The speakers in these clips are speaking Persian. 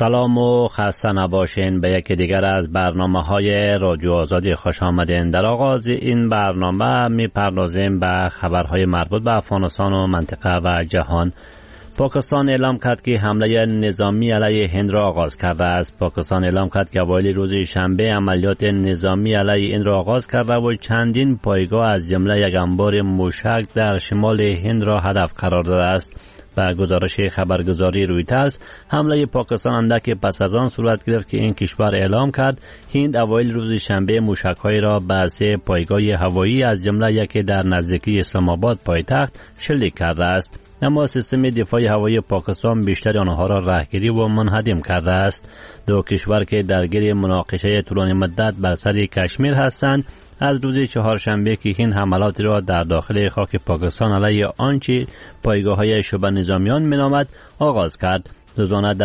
سلام و خسته نباشین به یکی دیگر از برنامه‌های رادیو آزادی خوش آمدین. در آغاز این برنامه می‌پردازیم به خبرهای مربوط به افغانستان و منطقه و جهان. پاکستان اعلام کرد که حمله نظامی علیه هند را آغاز کرده است. پاکستان اعلام کرد که اوایل روز شنبه عملیات نظامی علیه هند را آغاز کرده و چندین پایگاه از جمله یک انبار موشک در شمال هند را هدف قرار داده است. و گزارش خبرگزاری رویترز، حمله پاکستان اندک پس از آن صورت گرفت که این کشور اعلام کرد هند اوایل روز شنبه موشک‌های را به 3 پایگاه هوایی از جمله یکی در نزدیکی اسلام آباد پایتخت شلیک کرده است. اما سیستم دفاعی هوایی پاکستان بیشتر آنها را رهگیری و منهدم کرده است. دو کشور که درگیر مناقشه طولانی مدت بر سر کشمیر هستند، از روز چهارشنبه که این حملات را در داخل خاک پاکستان علیه آنچه پایگاه‌های شبه نظامیان مینامد آغاز کرد. روزانه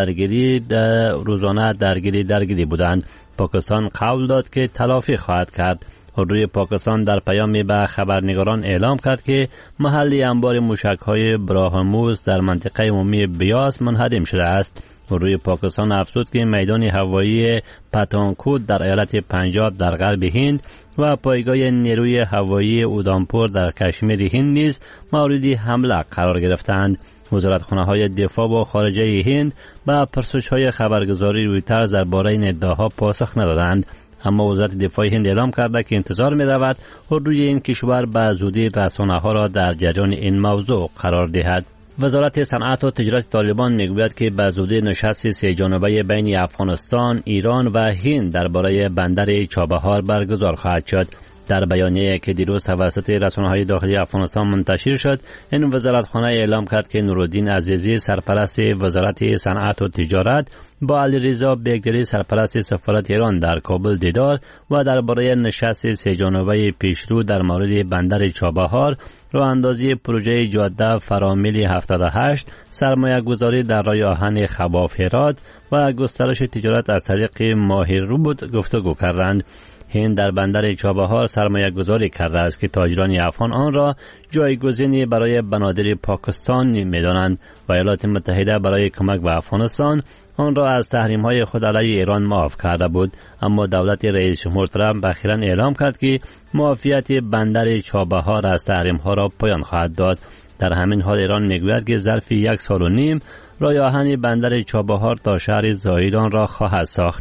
درگیری بودند. پاکستان قول داد که تلافی خواهد کرد. روی پاکستان در پیامی به خبرنگاران اعلام کرد که محلی انبار موشک‌های براهموس در منطقه عمومی بیاس منهدم شده است. روی پاکستان افزود که میدان هوایی پتانکوت در ایالت پنجاب در غرب هند و پایگاه نیروی هوایی اودامپور در کشمیر هند نیز مورد حمله قرار گرفتند. وزارتخانه‌های دفاع و خارجه هند به پرسش‌های خبرگزاری رویترز درباره این ادعاها پاسخ ندادند. اما وزارت دفاع هند اعلام کرده که انتظار می‌رود روی این کشور به زودی رسانه‌ها را در جریان این موضوع قرار دهد. وزارت صنعت و تجارت طالبان میگوید که به زودی نشست 3 جانبه بین افغانستان، ایران و هند درباره بندر چابهار برگزار خواهد شد. در بیانیه‌ای که دیروز توسط رسانه‌های داخلی افغانستان منتشر شد، این وزارتخانه اعلام کرد که نورالدین عزیزی سرپرست وزارت صنعت و تجارت با علیرضا بیگدری سرپرست سفارت ایران در کابل دیدار و درباره نشست 3 جانبه پیشرو در مورد بندر چابهار، راه اندازی پروژه جاده فرامل 78، سرمایه گذاری در راه آهن خواف هرات و گسترش تجارت از طریق ماهرود گفتگو کردند. هند در بندر چابهار سرمایه گذاری کرده است که تاجران افغان آن را جایگزینی برای بنادر پاکستان می‌دانند و ایالات متحده برای کمک به افغانستان آن را از تحریم‌های خود علیه ایران معاف کرده بود. اما دولت رئیس جمهور ترامپ اخیراً اعلام کرد که معافیت بندر چابهار از تحریم‌ها را پایان خواهد داد. در همین حال ایران می‌گوید که ظرف 1 سال و نیم راه آهن بندر چابهار تا شهر زایران را خواهد ساخت.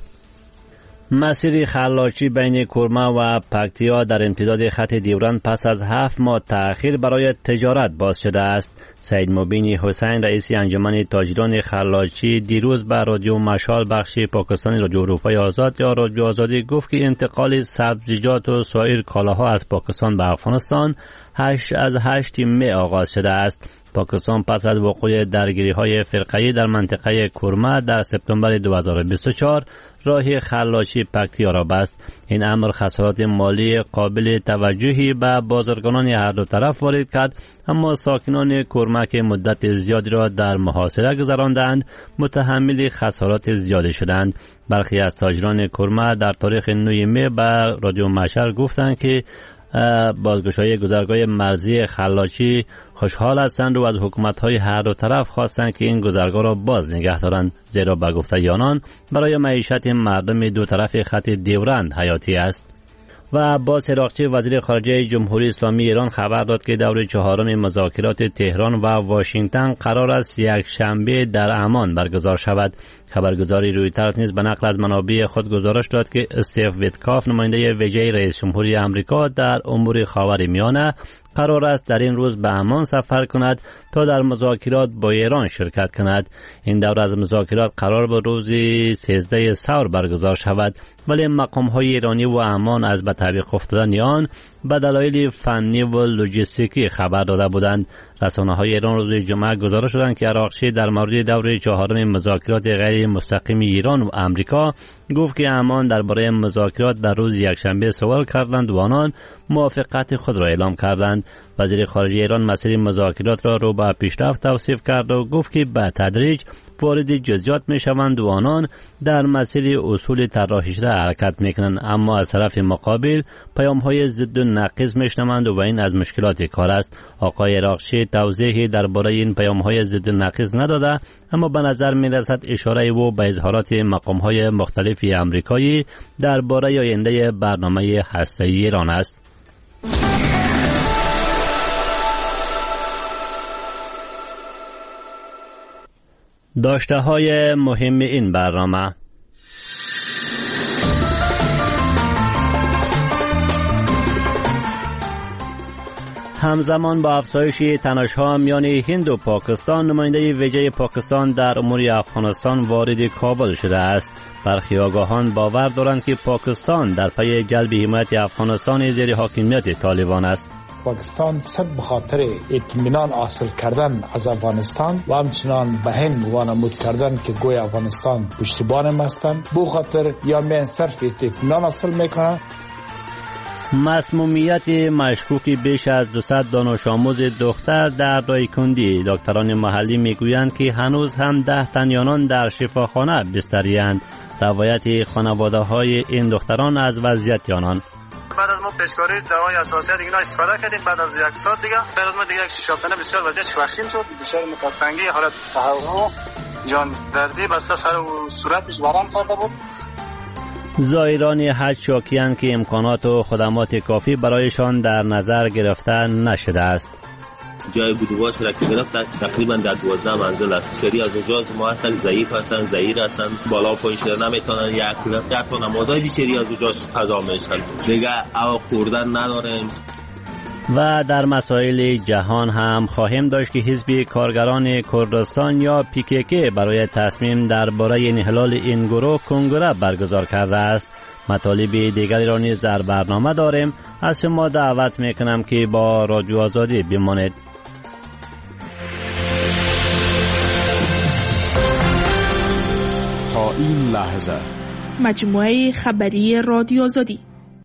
مسیر خلاچی بین کرمه و پکتیا در امتداد خط ډیورند پس از 7 ماه تأخیر برای تجارت باز شده است. سید مبین حسین رئیس انجمن تاجران خلاچی دیروز به رادیو مشال بخش پاکستانی رادیو اروپای آزاد یا رادیو آزادی گفت که انتقال سبزیجات و سایر کالاها از پاکستان به افغانستان 8 می آغاز شده است. پاکستان پس از وقوع درگیری‌های فرقه‌ای در منطقه کرمه در سپتامبر 2024 راه خلاچی پکتیا را بست. این امر خسارات مالی قابل توجهی به بازرگانان هر دو طرف وارد کرد، اما ساکنان کرمه که مدت زیادی را در محاصره گذراندند متحمل خسارات زیادی شدند. برخی از تاجران کرمه در تاریخ 9 می به رادیو مشال گفتند که بازگشایی گذرگاه مرزی خلاچی خوشحال هستند و از حکومت‌های هر دو طرف خواستند که این گذرگاه را باز نگه دارند، زیرا به گفته آنان برای معیشت مردم دو طرف خط ډیورند حیاتی است. و عباس عراقچی وزیر خارجه جمهوری اسلامی ایران خبر داد که دور 4 مذاکرات تهران و واشنگتن قرار است یک شنبه در عمان برگزار شود. خبرگزاری رویترز نیز به نقل از منابع خود گزارش داد که استیو ویتکاف نماینده ویژه رئیس جمهوری آمریکا در امور خاورمیانه قرار است در این روز به عمان سفر کند تا در مذاکرات با ایران شرکت کند. این دور از مذاکرات قرار به روز 13 ثور برگزار شود، ولی مقام‌های ایرانی و عمان از به تعویق افتادن آن به دلایل فنی و لوجستیکی خبر داده بودند. رسانه‌های ایران روز جمعه گزارش دادند که عراقچی در مورد دور 4 مذاکرات غیر مستقیم ایران و آمریکا گفت که عمان درباره مذاکرات در روز یکشنبه سوال کردند و آنان موافقت خود را اعلام کردند. وزیر خارجه ایران مسیر مذاکرات را رو به پیشرفت توصیف کرد و گفت که به تدریج وارد جزئیات میشوند و آنان در مسیر اصول طراحی شده حرکت میکنند، اما از طرف مقابل پیام‌های ضد و نقیض میشنوند و این از مشکلات کار است. آقای عراقچی توضیحی درباره این پیام‌های ضد نقیض نداده، اما به نظر می‌رسد اشاره او به اظهارات مقام‌های مختلف آمریکایی درباره آینده برنامه هسته‌ای ایران است. داشته‌های مهم این برنامه: همزمان با افزایش تنش‌ها میان هند و پاکستان، نماینده ویژه پاکستان در امور افغانستان وارد کابل شده است. برخی آگاهان باور دارند که پاکستان در پی جلب حمایت افغانستان زیر حاکمیت طالبان است. پاکستان صد به خاطر اطمینان حاصل کردن از افغانستان و همچنان به هند وانمود کردن که گوی افغانستان پشتیبان هستند، بو خاطر یا من صرف اطمینان حاصل میکنند. مسمومیت مشکوکی بیش از 200 دانش آموز دختر در دایکندی. دکتران محلی میگویند که هنوز هم 10 تن آنان در شفاخانه بستری‌اند. روایت خانواده های این دختران از وضعیت آنان: بعد از ما پیشکاری دوای اساسیات دیگه استفاده کردیم، بعد از یک ساعت دیگه بعد از ما دیگه شفاخانه بسیار وضعیت وخیم شد، دچار مکستنگی، حالت تهوع، جان دردی بسته سر و صورتش ورم کرده بود. زائران حج شاکی‌اند که امکانات و خدمات کافی برایشان در نظر گرفته نشده است. جای بودواش را که گرفت تقریبا در 12 منزل است. سری از اونجا ما هستن ضعیف هستن، ضعیف هستن، بالا و پایین نمیتونن، یک تا نمازهای دیشری از اونجا قضا میشن، دیگه او خوردن ندارن. و در مسائل جهان هم خواهیم داشت که حزب کارگران کردستان یا PKK برای تصمیم درباره انحلال این گروه کنگره برگزار کرده است. مطالب دیگری را نیز در برنامه داریم. از شما دعوت میکنم که با رادیو آزادی بمانید. تا این لحظه مجموعه خبری رادیو آزادی.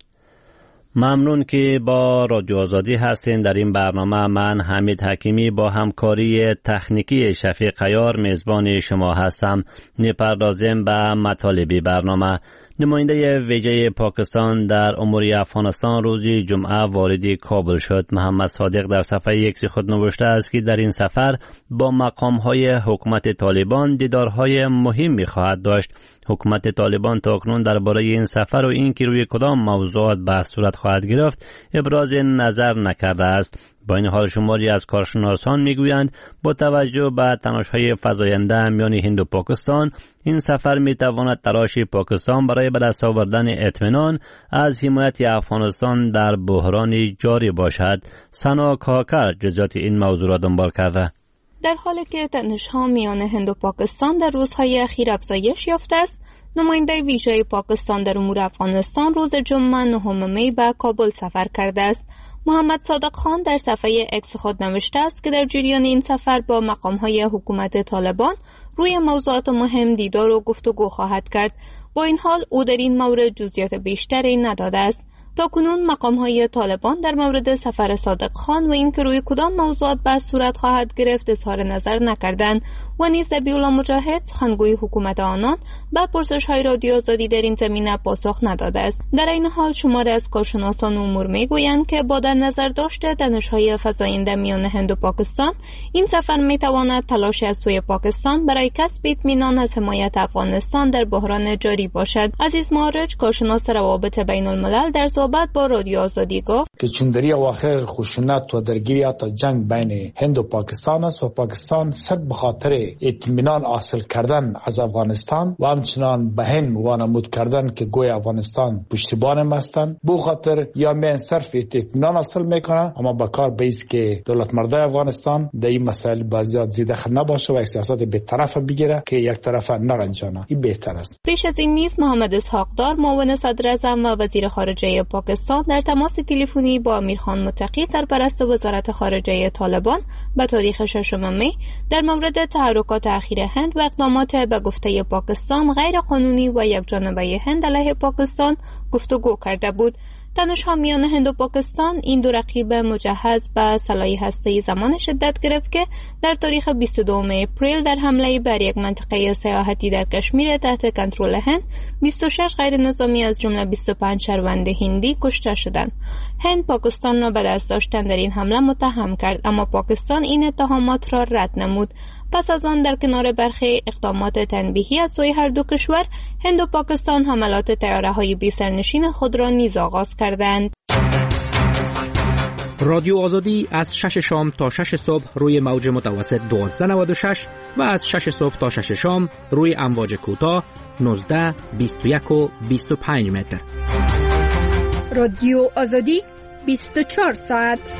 ممنون که با رادیو آزادی هستین. در این برنامه من حمید حکیمی با همکاری تکنیکی شفیق عیار میزبان شما هستم. میپردازیم به مطالب برنامه. نماینده ویژه پاکستان در امور افغانستان روز جمعه وارد کابل شد. محمد صادق در صفحه ایکس خود نوشته است که در این سفر با مقام‌های حکومت طالبان دیدارهای مهمی خواهد داشت. حکومت طالبان تاکنون درباره این سفر و اینکه روی کدام موضوعات بحث صورت خواهد گرفت ابراز نظر نکرده است. با این حال شماری از کارشناسان میگویند با توجه به تنش‌های فزاینده میان هند و پاکستان، این سفر میتواند تلاش پاکستان برای به دست آوردن اطمینان از حمایت افغانستان در بحران جاری باشد. سنا کاکر جزئیات این موضوع را دنبال کرده. در حالی که تنش‌ها میان هند و پاکستان در روزهای اخیر افزایش یافته است، نماینده ویژه پاکستان در امور افغانستان روز جمعه 9 می به کابل سفر کرده است. محمد صادق خان در صفحه اکس خود نوشته است که در جریان این سفر با مقام‌های حکومت طالبان روی موضوعات مهم دیدار و گفتگو خواهد کرد. با این حال او در این مورد جزئیات بیشتری نداده است. تاکنون مقام‌های طالبان در مورد سفر صادق خان و اینکه روی کدام موضوعات بحث صورت خواهد گرفت اظهار نظر نکردند و نیز ذبیح‌الله مجاهد سخنگوی حکومت آنان به پرسش‌های رادیو آزادی در این زمینه پاسخ نداده است. در این حال شماری از کارشناسان امور میگویند که با در نظر داشته تنش‌های فزاینده میان هند و پاکستان، این سفر میتواند تلاش از سوی پاکستان برای کسب اطمینان از حمایت افغانستان در بحران جاری باشد. عزیز معارج کارشناس روابط بین‌الملل در صحبت با رادیو آزادی گفت که چون در اواخر خشونت و درگیری تا جنگ بین هند و پاکستان است و پاکستان صد به خاطر اطمینان حاصل کردن از افغانستان و همچنان به هند وانمود کردن که گوی افغانستان پشتیبان هستند، بو خاطر یا من صرف اطمینان حاصل میکنه، اما با کار بیست که دولت مرده افغانستان در این مسائل بازیات زیاده نباشه و احساسات به طرف بگیره که یک طرف نرنجانه. این بهتر است. پیش از این نیز محمد اسحاقدار معاون صدر اعظم و وزیر خارجه پاکستان در تماس تلفنی با امیرخان متقی سرپرست وزارت خارجه طالبان به تاریخ 6 می در مورد تحرکات اخیر هند و اقدامات به گفته پاکستان غیر قانونی و یک جانبه هند علیه پاکستان گفتگو کرده بود. تنش‌ها میان هند و پاکستان این دو رقیب مجهز به سلاح هسته‌ای زمان شدت گرفت که در تاریخ 22 اپریل در حمله بر یک منطقه سیاحتی در کشمیر تحت کنترل هند 26 غیر نظامی از جمله 25 شهروند هندی کشته شدند. هند پاکستان را به دست داشتن در این حمله متهم کرد، اما پاکستان این اتهامات را رد نمود. پس از آن در کنار برخی اقدامات تنبیهی از سوی هر دو کشور، هند و پاکستان حملات طیاره‌های بی سرنشین خود را نیز آغاز کردند. رادیو آزادی از 6 شام تا 6 صبح روی موج متوسط 1296 و از 6 صبح تا 6 شام روی امواج کوتاه 19، 21 و 25 متر. رادیو آزادی 24 ساعت.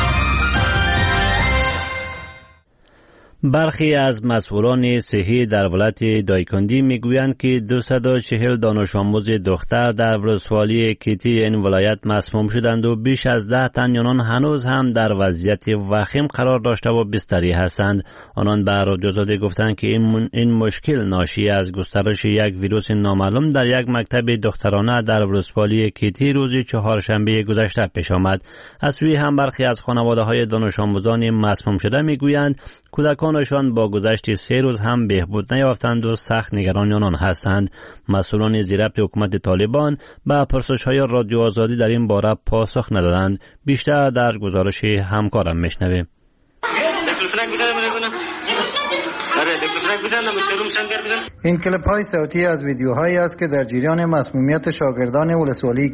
برخی از مسئولان صحی در ولایت دایکندی میگویند که 240 دانش آموز دختر در ولسوالی کیتی این ولایت مسموم شدند و بیش از 10 تن آنان هنوز هم در وضعیت وخیم قرار داشته و بستری هستند. آنان به رادیو آزادی گفتند که این مشکل ناشی از گسترش یک ویروس نامعلوم در یک مکتب دخترانه در ولسوالی کیتی روز چهارشنبه گذشته پیش آمد. از سوی هم برخی از خانواده‌های دانش آموزان مسموم شده میگویند کودکانشان با گذشت 3 روز هم بهبود نیافتند و سخت نگران آنان هستند. مسئولان زیربط حکومت طالبان به پرسش‌های رادیو آزادی در این باره پاسخ ندادند. بیشتر در گزارش همکارم میشنویم. این کلیپ های صوتی از ویدیوهایی است که در جریان مسمومیت شاگردان ولسوالی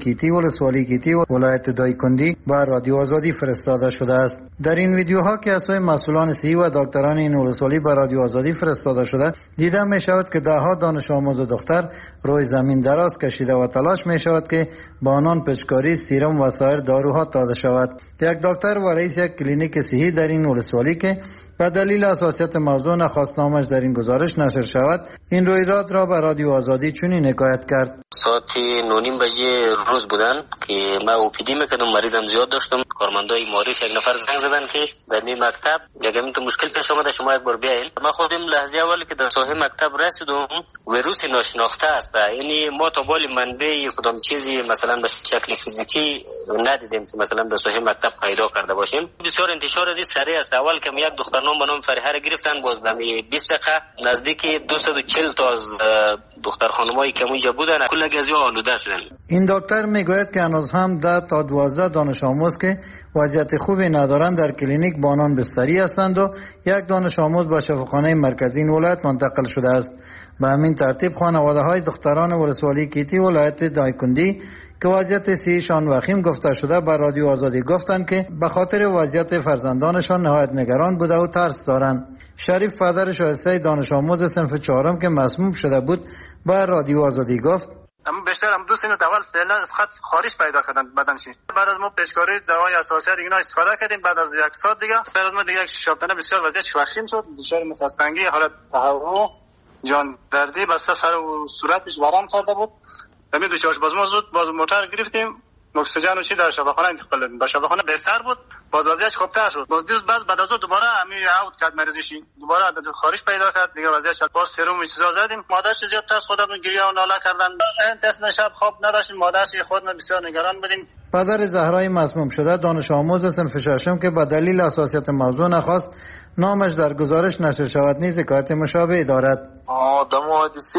کیتی ولایت دایکندی با رادیو آزادی فرستاده شده است. در این ویدیوها که از سوی مسئولان صحی و دکتران این ولسوالی با رادیو آزادی فرستاده شده، دیده می شود که دهها دانش آموز دختر روی زمین دراز کشیده و تلاش می شود که با آنان پچکاری، سیرم و سایر داروها داده شود. یک دکتر و رئیس یک کلینیک صحی در این ولسوالی که به دلیل حساسیت موضوع نخواست نامش در این گزارش نشر شود، این رویداد را به رادیو آزادی چنین حکایت کرد. ساعت 9:30 بجه روز بودن که ما اوپیدی میکردم، مریضم زیاد داشتم. کارمندای معرف یک نفر زنگ زدن که در این مکتب یکم تو مشکل پیش اومده، شما یک بار بیاین. ما خودم لحظه اولی که در ساحه مکتب رسیدم ویروس ناشناخته است، یعنی ما تا بال منبع کدام چیزی مثلا به شکل فیزیکی ندیدیم که مثلا در ساحه مکتب پیدا کرده باشیم. بسیار انتشار از این سریع است. اول که یک دخترنام به نام فریحه را گرفتن، باز در 20 دقیقه نزدیک 240 تا از دختر خانمایی که اونجا بودن کل گازی آلوده شدن. این دکتر میگوید که هنوز هم 10 تا 12 دانش آموز که وضعیت خوبی ندارند در کلینیک با آنان بستری هستند و یک دانش آموز به شفاخانه مرکزی این ولایت منتقل شده است. به همین ترتیب خانواده های دختران ولسوالی کیتی ولایت دایکندی که وضعیت صحیشان وخیم گفته شده بر رادیو آزادی گفتند که به خاطر وضعیت فرزندانشان نهایت نگران بوده و ترس دارند. شریف پدر شایسته دانش آموز صنف 4 که مسموم شده بود بر رادیو آزادی گفت: اما بیشتر هم 2 سال اول فعلا خط خارج پیدا کردن بدنشی. بعد از ما پیشکاری دوای اساسی دیگه استفاده کردیم. بعد از 1 ساعت دیگه بعد از ما دیگه 6 هفته بسیار وضعیت وخیم شد، دچار نفس‌تنگی، حالت تهوع، جان دردی، بسته سر و صورتش ورم کرده بود. همین دو چاش باز ما زود باز موتور گرفتیم، اکسیژن و چی در شفاخانه انتقال دادیم. با شفاخانه بهتر بود، باز وضعیتش خوبتر شد. باز دیروز بعد از دوباره همین اوت کرد مریضشی، دوباره خارج پیدا کرد دیگه وضعیتش باز سرم و چیزا زدیم. مادرش زیاد ترس خودمون گریه و ناله کردن. دست شب خواب نداشتیم، مادرش خودمون بسیار نگران بودیم. پدر زهرای مسموم شده دانش آموز صنف 6 که به دلیل حساسیت موضوع نخواست نامش در گزارش نشر شود نیز حکایت مشابه دارد. دم حادثه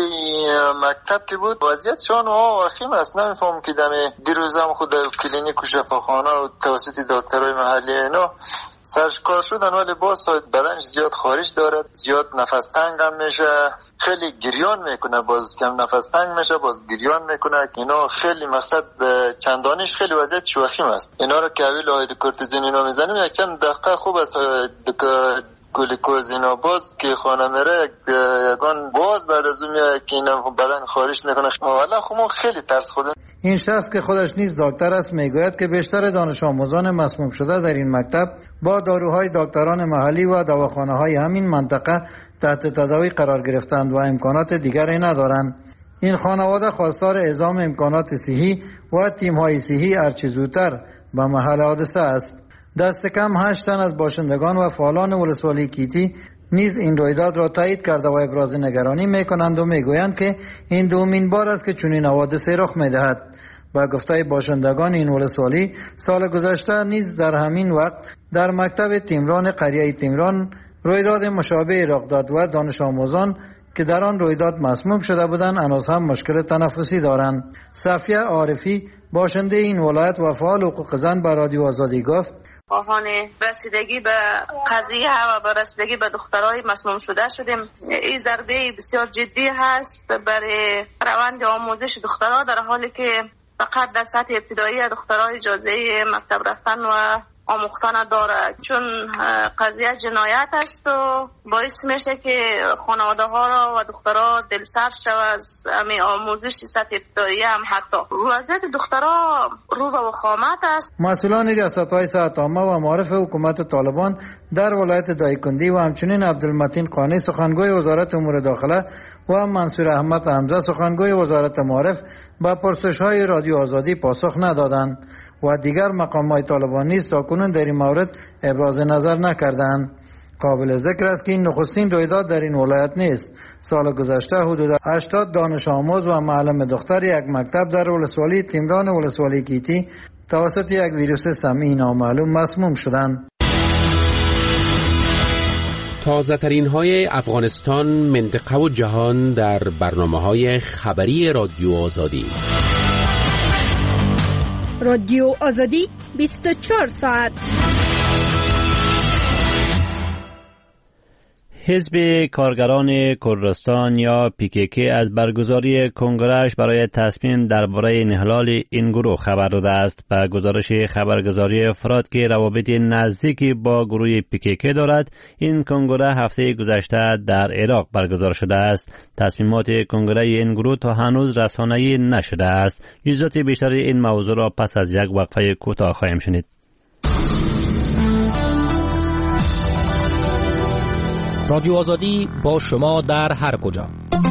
مکتب که بود وضعیتشان وخیم است. نمیفهم که دیروزم خود کلینیک و شفاخانه و توسط دکترای محلی اینا سرش کار شدن، ولی باز بدنش زیاد خارج دارد، زیاد نفس تنگ هم میشه، خیلی گریان میکنه، باز کم نفس تنگ میشه، باز گریان میکنه. اینا خیلی مقصد چندانش خیلی وضعیت وخیم است. اینا رو که اویل آید کورتیزون اینا میزنیم یک چند دقیقه خوب است، گلوکوز اینا باز که خانه میره یکان باز بعد از اون که اینا بدن خارج میکنه. والا خب ما خیلی ترس خوردیم. این شخص که خودش نیز دکتر است میگوید که بیشتر دانش آموزان مسموم شده در این مکتب با داروهای دکتران محلی و دواخانه‌های همین منطقه تحت تداوی قرار گرفتند و امکانات دیگری ندارند. این خانواده خواستار اعزام امکانات صحی و تیم‌های صحی هرچه زودتر به محل حادثه است. دست کم 8 تن از باشندگان و فعالان ولسوالی کیتی نیز این رویداد را تایید کرده و ابراز نگرانی میکنند و میگویند که این دومین بار است که چنین حوادثی رخ میدهد. با گفته باشندگان این ولسوالی سال گذشته نیز در همین وقت در مکتب تیمران قریه تیمران رویداد مشابه رخ داد و دانش آموزان که در آن رویداد مسموم شده بودند هنوز هم مشکل تنفسی دارند. صفیه عارفی باشنده این ولایت و فعال حقوق زن به رادیو آزادی گفت خواهان رسیدگی به قضیه و به رسیدگی به دخترای مسموم شده شدیم. این ضربه بسیار جدی هست برای روند آموزش دخترها، در حالی که فقط در سطح ابتدایی دخترها اجازه مکتب رفتن و آموختن داره، چون قضیه جنایت است و باعث میشه که خانواده ها را و دخترها دلسرد شود از همین آموزش سطح ابتدایی هم. حتی وضعیت دخترها رو به وخامت است. مسئولان ریاست‌های صحت عامه و معارف حکومت طالبان در ولایت دایکندی و همچنین عبدالمتین قانی سخنگوی وزارت امور داخله و منصور احمد حمزه سخنگوی وزارت معارف به پرسش‌های رادیو آزادی پاسخ ندادند و دیگر مقامات طالبانی تاکنون در این مورد ابراز نظر نکردند. قابل ذکر است که این نخستین رویداد در این ولایت نیست. سال گذشته حدود 80 دانش آموز و معلم دختر یک مکتب در ولسوالی تیمران ولسوالی کیتی توسط یک ویروس سمی نامعلوم مسموم شدند. تازه ترین های افغانستان، منطقه و جهان در برنامه‌های خبری رادیو آزادی. رادیو آزادی 24 ساعت. حزب کارگران کردستان یا PKK از برگزاری کنگره‌اش برای تصمیم درباره انحلال این گروه خبر داده است. به گزارش خبرگزاری افراد که روابط نزدیکی با گروه PKK دارد، این کنگره هفته گذشته در عراق برگزار شده است. تصمیمات کنگره این گروه تا هنوز رسانه‌ای نشده است. جزئیات بیشتر این موضوع را پس از یک وقفه کوتاه خواهیم شنید. رادیو آزادی با شما در هر کجا.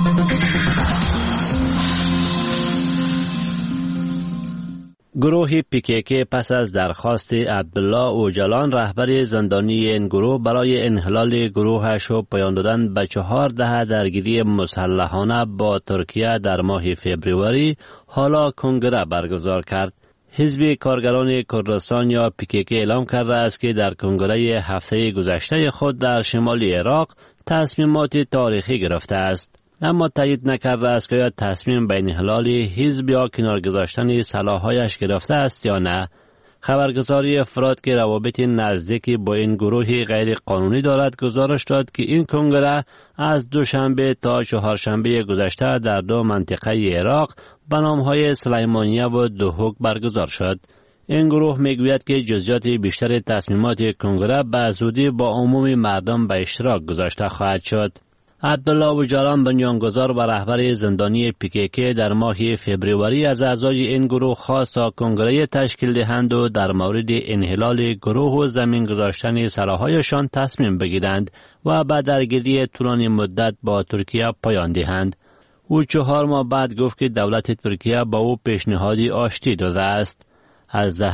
گروه PKK پس از درخواست عبدالله اوجلان رهبر زندانی این گروه برای انحلال گروهش و پایان دادن به 4 دهه درگیری مسلحانه با ترکیه در ماه فوریه حالا کنگره برگزار کرد. حزب کارگران کردستان یا PKK اعلام کرده است که در کنگره هفته گذشته خود در شمال عراق تصمیمات تاریخی گرفته است، اما تایید نکرده است که آیا تصمیم به انحلال حزب یا کنار گذاشتن سلاح‌هایش گرفته است یا نه. خبرگزاری افراد که روابط نزدیکی با این گروه غیر قانونی دارد گزارش داد که این کنگره از دوشنبه تا چهارشنبه گذشته در 2 منطقه عراق به نام‌های سلیمانیه و دهوک برگزار شد. این گروه میگوید که جزئیات بیشتر تصمیمات کنگره به زودی با عموم مردم به اشتراک گذاشته خواهد شد. عبدالله اوجلان بنیانگذار و رهبر زندانی PKK در ماه فوریه از اعضای این گروه خواست تا کنگره تشکیل دهند و در مورد انحلال گروه و زمین گذاشتن سلاح‌هایشان تصمیم بگیرند و به درگیری طولانی مدت با ترکیه پایان دهند. او 4 ماه بعد گفت که دولت ترکیه با او پیشنهادی آشتی داده است. از دهه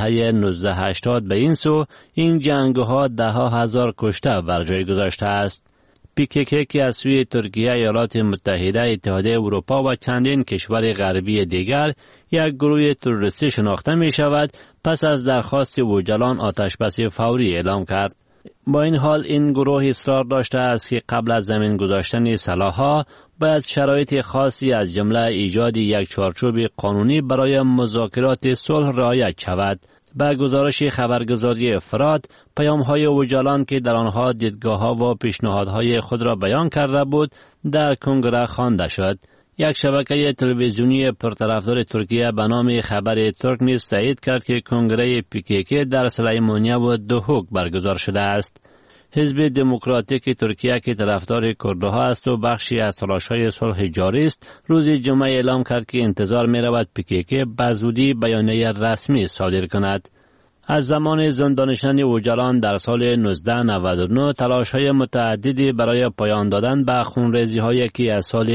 1980 به این سو این جنگ‌ها 10,000 کشته بر جای گذاشته است. PKK که از سوی ترکیه، ایالات متحده، اتحادیه اروپا و چندین کشور غربی دیگر یک گروه تروریستی شناخته می شود، پس از درخواست اوجلان آتشبس فوری اعلام کرد. با این حال این گروه اصرار داشته است که قبل از زمین گذاشتن سلاح‌ها باید شرایط خاصی از جمله ایجاد یک چارچوب قانونی برای مذاکرات صلح رعایت شود. به گزارش خبرگزاری افراد، پیام‌های اوجلان که در آنها دیدگاه‌ها و پیشنهادهای خود را بیان کرده بود در کنگره خوانده شد. یک شبکه تلویزیونی پرطرفدار ترکیه به نام خبر ترک نیز تایید کرد که کنگره PKK در سلیمانیه و دهوک برگزار شده است. حزب دموکراتیک ترکیه که طرفدار کردها است و بخشی از تلاش‌های صلح جاری است، روز جمعه اعلام کرد که انتظار می‌رود PKK به زودی بیانیه رسمی صادر کند. از زمان زندانشان اوجلان در سال 1999 تلاش‌های متعددی برای پایان دادن به خونریزی‌هایی که از سال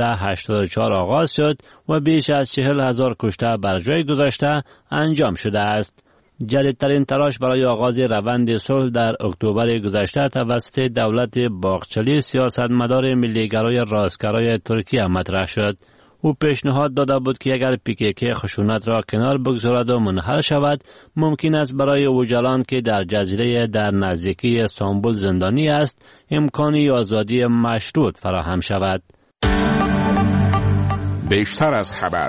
1984 آغاز شد و بیش از 40,000 کشته بر جای گذاشته انجام شده است. جدیدترین تلاش برای آغاز روند صلح در اکتبر گذشته توسط دولت باقچلی سیاستمدار ملیگرای راستگرای ترکیه مطرح شد. او پیشنهاد داده بود که اگر PKK خشونت را کنار بگذارد و منحل شود، ممکن است برای اوجلان که در جزیره در نزدیکی استانبول زندانی است، امکانی آزادی مشروط فراهم شود. بیشتر از خبر.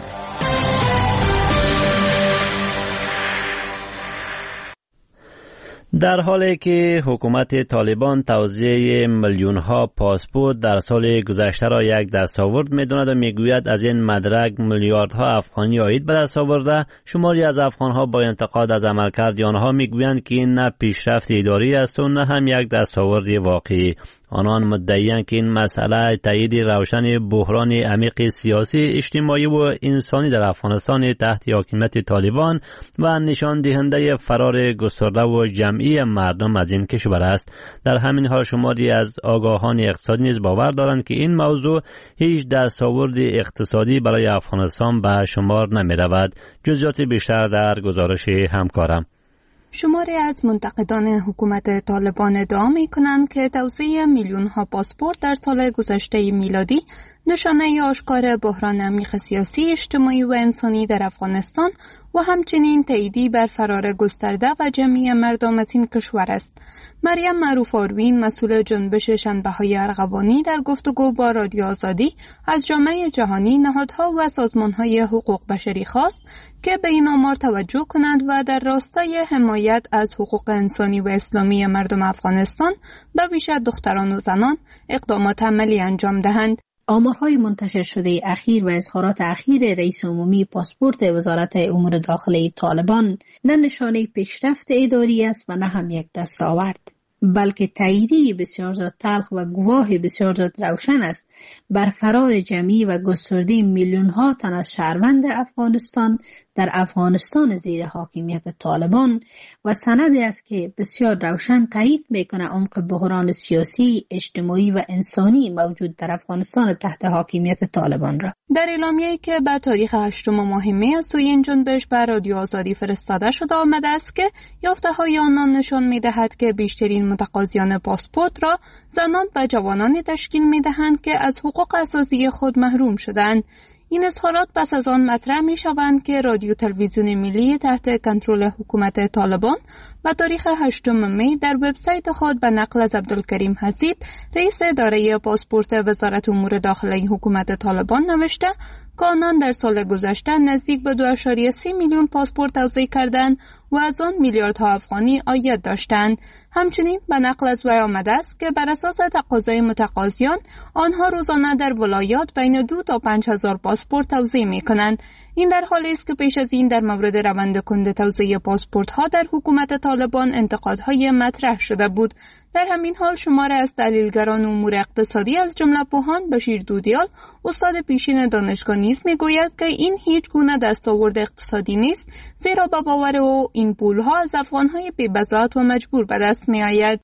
در حالی که حکومت طالبان توزیع میلیون ها پاسپورت در سال گذشته را یک دستاورد می‌داند و میگوید از این مدرک میلیاردها افغانی عاید به دست آورده، شماری از افغان‌ها با انتقاد از عملکرد آنها میگویند که این نه پیشرفت اداری است و نه هم یک دستاورد واقعی. آنان مدعی‌اند که این مسئله تایید روشن بحران عمیق سیاسی، اجتماعی و انسانی در افغانستان تحت حاکمیت طالبان و نشان دهنده فرار گسترده و جمعی مردم از این کشور است. در همین حال شماری از آگاهان اقتصادی نیز باور دارند که این موضوع هیچ دستاورد اقتصادی برای افغانستان به شمار نمی رود. جزئیات بیشتر در گزارش همکارم. شماری از منتقدان حکومت طالبان ادعا می‌کنند که توزیع میلیون‌ها پاسپورت در سال گذشته میلادی نشانه آشکار بحران عمیق سیاسی، اجتماعی و انسانی در افغانستان و همچنین تاییدی بر فرار گسترده و جمعی مردم از این کشور است. مریم معروف آروین، مسئول جنبش شنبه‌های ارغوانی، در گفتگو با رادیو آزادی از جامعه جهانی، نهادها و سازمان‌های حقوق بشری خواست که به این آمار توجه کنند و در راستای حمایت از حقوق انسانی و اسلامی مردم افغانستان به ویژه دختران و زنان اقدامات عملی انجام دهند. آمارهای منتشر شده اخیر و اظهارات اخیر رئیس عمومی پاسپورت وزارت امور داخلی طالبان نه نشانه پیشرفت اداری است و نه هم یک دستاورد، بلکه تاییدی بسیار زیاد تلخ و گواه بسیار زیاد روشن است بر فرار جمعی و گسترده میلیون ها تن از شهروند افغانستان در افغانستان زیر حاکمیت طالبان و سندی است که بسیار روشن تایید میکنه عمق بحران سیاسی، اجتماعی و انسانی موجود در افغانستان تحت حاکمیت طالبان را. در اعلامیه‌ای که به تاریخ 8 ماه می از سوی این جنبش بر رادیو آزادی فرستاده شده آمده است که یافته‌های آنان نشان می‌دهد که بیشترین متقاضیان پاسپورت را زنان و جوانانی تشکیل می‌دهند که از حقوق اساسی خود محروم شدند. این اظهارات پس از آن مطرح می شوند که رادیو تلویزیون ملی تحت کنترل حکومت طالبان و تاریخ 8 می در وبسایت خود به نقل از عبدالکریم حسیب، رئیس اداره پاسپورت وزارت امور داخلی حکومت طالبان نوشته که آنان در سال گذشته نزدیک به 2.3 میلیون پاسپورت توزیع کردند و از آن میلیاردها افغانی عاید داشتند. همچنین به نقل از وی آمده است که بر اساس تقاضای متقاضیان آنها روزانه در ولایات بین 2 تا 5,000 پاسپورت توزیع می کنند. این در حالی است که پیش از این در مورد روند کند توزیع پاسپورت ها در حکومت طالبان انتقادهای مطرح شده بود. در همین حال شماری از تحلیلگران امور اقتصادی از جمله پوهان بشیر دودیال، استاد پیشین دانشگاه نیز میگوید که این هیچ گونه دستاورد اقتصادی نیست، زیرا با باور او این پولها از افغانهای بی‌بضاعت و مجبور به دست میآید.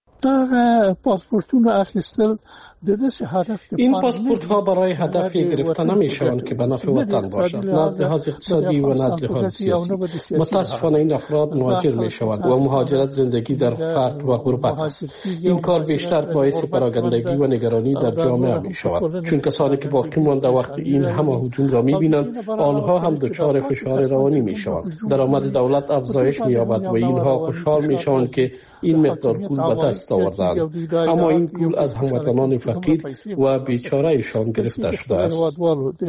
این پاسپورت ها برای هدفی گرفته نمی شوند که به نفع وطن باشد، نه از لحاظ اقتصادی و نه از لحاظ سیاسی. متاسفانه این افراد مهاجر می شوند و مهاجرت زندگی در فقر و غربت است. این کار بیشتر باعث پراگندگی و نگرانی در جامعه می شود، چون کسانی که باقی مانده وقتی این همه هجوم را می بینند، آنها هم دچار فشار روانی می شوند. درآمد دولت افزایش می یابد و اینها خوشحال می شوند که این مقدار پول به دست آوردند، اما این پول از هموطنان فقیر و بیچاره ایشان گرفته شده است.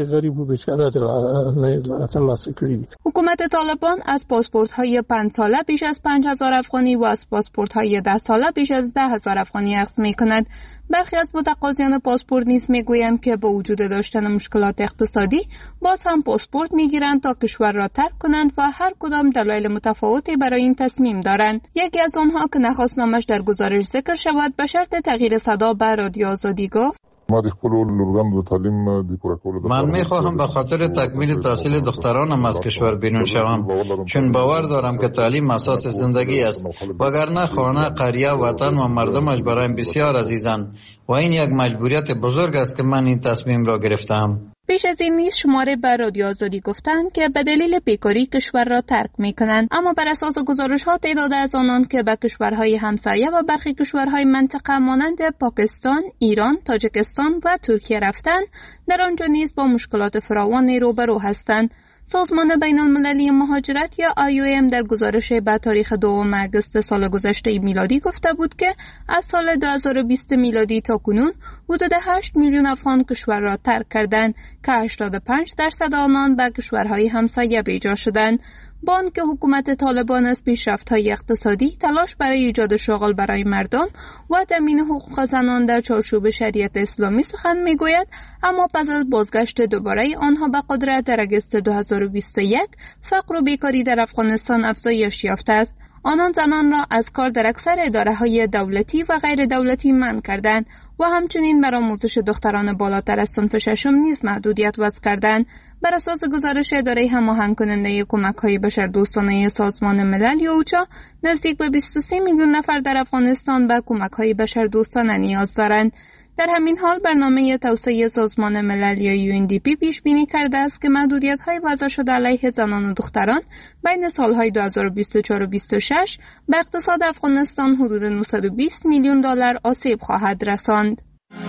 حکومت طالبان از پاسپورت های 5 ساله بیش از 5,000 افغانی و از پاسپورت های 10 ساله بیش از 10,000 افغانی اخذ می کند. برخی از متقاضیان پاسپورت نیز میگویند که با وجود داشتن مشکلات اقتصادی باز هم پاسپورت میگیرند تا کشور را ترک کنند و هر کدام دلایل متفاوتی برای این تصمیم دارند. یکی از آنها که نخواست نامش در گزارش ذکر شود به شرط تغییر صدا به رادیو آزادی گفت: من میخواهم به خاطر تکمیل تحصیل دخترانم از کشور بیرون شوم، چون باور دارم که تعلیم اساس زندگی است، وگرنه خانه، قریه، وطن و مردمش برایم بسیار عزیزند و این یک مجبوریت بزرگ است که من این تصمیم را گرفتم. پیش از این نیز شماره به رادیو آزادی گفتند که به دلیل بیکاری کشور را ترک می‌کنند، اما بر اساس گزارش‌ها تعداد از آنان که به کشورهای همسایه و برخی کشورهای منطقه مانند پاکستان، ایران، تاجیکستان و ترکیه رفتند، در آنجا نیز با مشکلات فراوانی روبرو هستند. سازمان بین المللی مهاجرت یا IOM در گزارش به تاریخ 2 اگست سال گذشته میلادی گفته بود که از سال 2020 میلادی تا کنون حدود 8 میلیون افغان کشور را ترک کردند که 85% آنان به کشورهای همسایه بیجا شدند. با آنکه حکومت طالبان از پیشرفت‌های اقتصادی، تلاش برای ایجاد شغل برای مردم و تامین حقوق زنان در چارچوب شریعت اسلامی سخن می‌گوید، اما پس از بازگشت دوباره آنها به قدرت در اگست 2021 فقر و بیکاری در افغانستان افزایش یافته است. آنان زنان را از کار در اکثر اداره‌های دولتی و غیر دولتی منع کردند و همچنین بر آموزش دختران بالاتر از صنف ششم نیز محدودیت وضع کردند. بر اساس گزارش اداره هماهنگ کننده کمک‌های بشردوستانه سازمان ملل یا اوچا، نزدیک به 23 میلیون نفر در افغانستان به کمک‌های بشردوستانه نیاز دارند. در همین حال برنامه توسعه سازمان ملل یا UNDP پیش بینی کرده است که محدودیت‌های وضع شده علیه زنان و دختران بین سالهای 2024 و 2026 به اقتصاد افغانستان حدود 920 میلیون دلار آسیب خواهد رساند.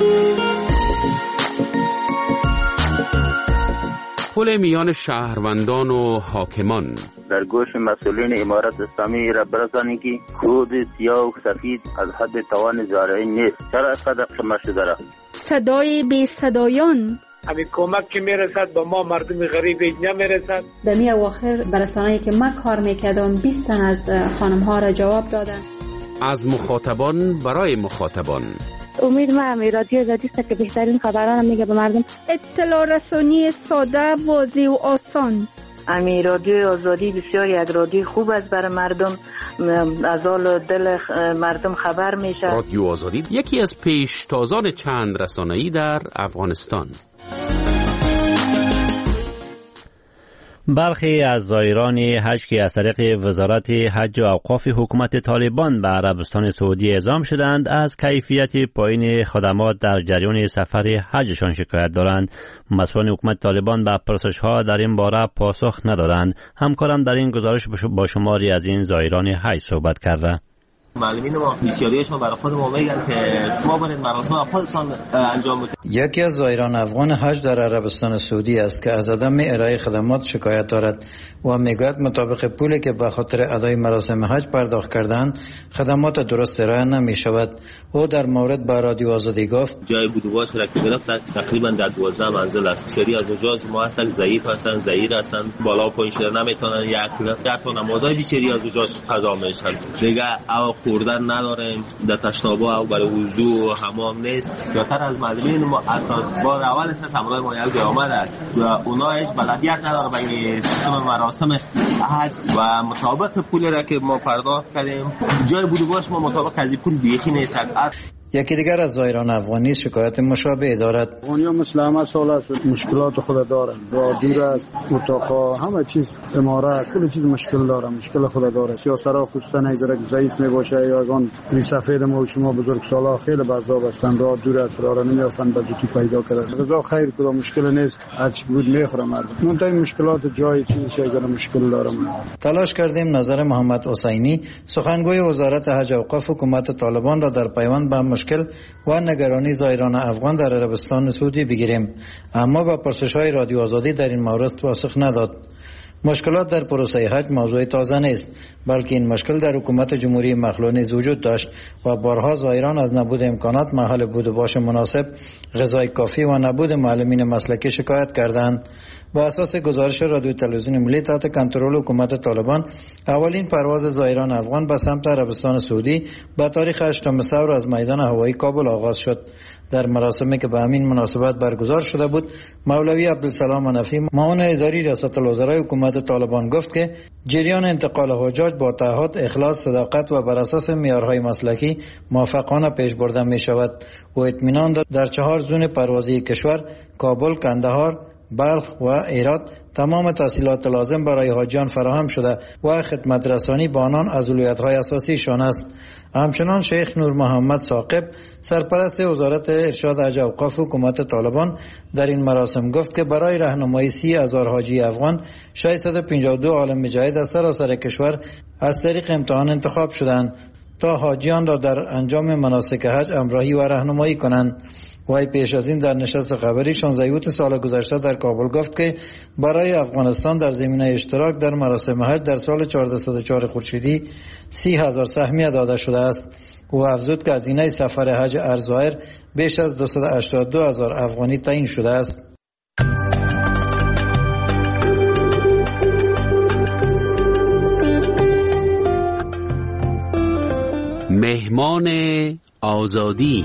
پل میان شهروندان و حاکمان در گوش مسئولین امارت اسلامی را برسانی که خود سیاه و سفید از حد توان زارعین نیست. چرا از قدر قمه شده را؟ صدای بی صدایان همین کمک که میرسد به ما مردم غریب نمیرسد. در می اواخر برسانه‌ای که من کار میکردم 20 تن از خانم ها را جواب دادن. از مخاطبان برای مخاطبان. امید من رادیو آزادی است که بهترین خبران میگه به مردم. اطلاع رسانی ساده، واضح و آسان. امی رادیو آزادی بسیار یک رادیو خوب است برای مردم، از حال دل مردم خبر میشه. رادیو آزادی یکی از پیشتازان چند رسانه‌ای در افغانستان. برخی از زائران حج که از طریق وزارت حج و اوقاف حکومت طالبان به عربستان سعودی اعزام شدند از کیفیت پایین خدمات در جریان سفر حجشان شکایت دارند. مسئولان حکومت طالبان به پرسش‌ها در این باره پاسخ ندادند. همکارم در این گزارش با شماری از این زائران حج صحبت کرده. معلمین ما بسیاریشون برای خود ما میگن که شما برید مراسم خودتان انجام بدید. یکی از زائران افغان حج در عربستان سعودی است که از عدم ارائه خدمات شکایت دارد و میگوید مطابق پولی که به خاطر ادای مراسم حج پرداخت کردند خدمات درست ارائه نمی شود. او در مورد به رادیو آزادی گفت جای بودواش را که گرفت تقریبا در 12 منزل است. بسیاری از اونجا ما هستن ضعیف هستن، ضعیر هستن، بالا پایین شده نمیتونن، یک تا نمازهای بسیاری از اونجا قضا میشن. دیگه خوردن نداریم، در تشنابه او برای وضو و حمام نیست. بیشتر از معلمین ما حتی بار اول است همراه ما یک جای آمده است و اونا هیچ بلدیت نداره به این سیستم مراسم حج و مطابق پولی را که ما پرداخت کردیم جای بودواش ما مطابق از پول بیخی نیست. یکی دیگر از زائران افغانی شکایت مشابه دارد. افغانی‌ها مثل همه سال است مشکلات خود دارند، راه دور است، اتاقا، همه چیز، امارات، کل چیز مشکل داره، مشکل خود داره. سیاسرا خصوصا ایزرک ضعیف میباشه یا اون سفید ما و شما بزرگسالا خیلی بعضا هستن، راه دور است، راه نمیافن بزکی پیدا کردن. غذا خیر کدام مشکل نیست، هر چی بود میخوره مردم. منتها مشکلات جای چیزی شایگان مشکل داره. تلاش کردیم نظر محمد حسینی سخنگوی وزارت حج و اوقاف حکومت طالبان را در پیوند به مشکل و نگرانی زائران افغان در عربستان سعودی بگیریم، اما با پرسش‌های رادیو آزادی در این مورد پاسخ نداد. مشکلات در پروسه حج موضوع تازه نیست، بلکه این مشکل در حکومت جمهوری مخلوع نیز وجود داشت و بارها زائران از نبود امکانات، محل بود و باش مناسب، غذای کافی و نبود معلمین مسلکی شکایت کردند. با اساس گزارش رادیو تلویزیون ملی تحت کنترل حکومت طالبان، اولین پرواز زائران افغان به سمت عربستان سعودی به تاریخ 8 ثور از میدان هوایی کابل آغاز شد. در مراسمی که به همین مناسبت برگزار شده بود، مولوی عبدالسلام حنفی معاون اداری ریاست الوزرای حکومت طالبان گفت که جریان انتقال حجاج با تعهد، اخلاص، صداقت و بر اساس معیارهای مسلکی موفقانه پیش برده می شود و اطمینان داد در 4 زون پروازی کشور، کابل، کندهار، بلخ و هرات تمام تسهیلات لازم برای حاجیان فراهم شده و خدمت رسانی با آنان از اولویت‌های اساسیشان است. همچنان شیخ نور محمد ثاقب سرپرست وزارت ارشاد حج و اوقاف حکومت طالبان در این مراسم گفت که برای راهنمایی 30,000 حاجی افغان 652 عالم مجاهد از سراسر کشور از طریق امتحان انتخاب شدند تا حاجیان را در انجام مناسک حج همراهی و راهنمایی کنند. وی پیش از این در نشست خبری 16 اوت سال گذشته در کابل گفت که برای افغانستان در زمینه اشتراک در مراسم حج در سال 1404 خورشیدی 30,000 سهمیه داده شده است. او افزود که هزینه سفر حج ارزایر بیش از 282,000 افغانی تعیین شده است. مهمان آزادی.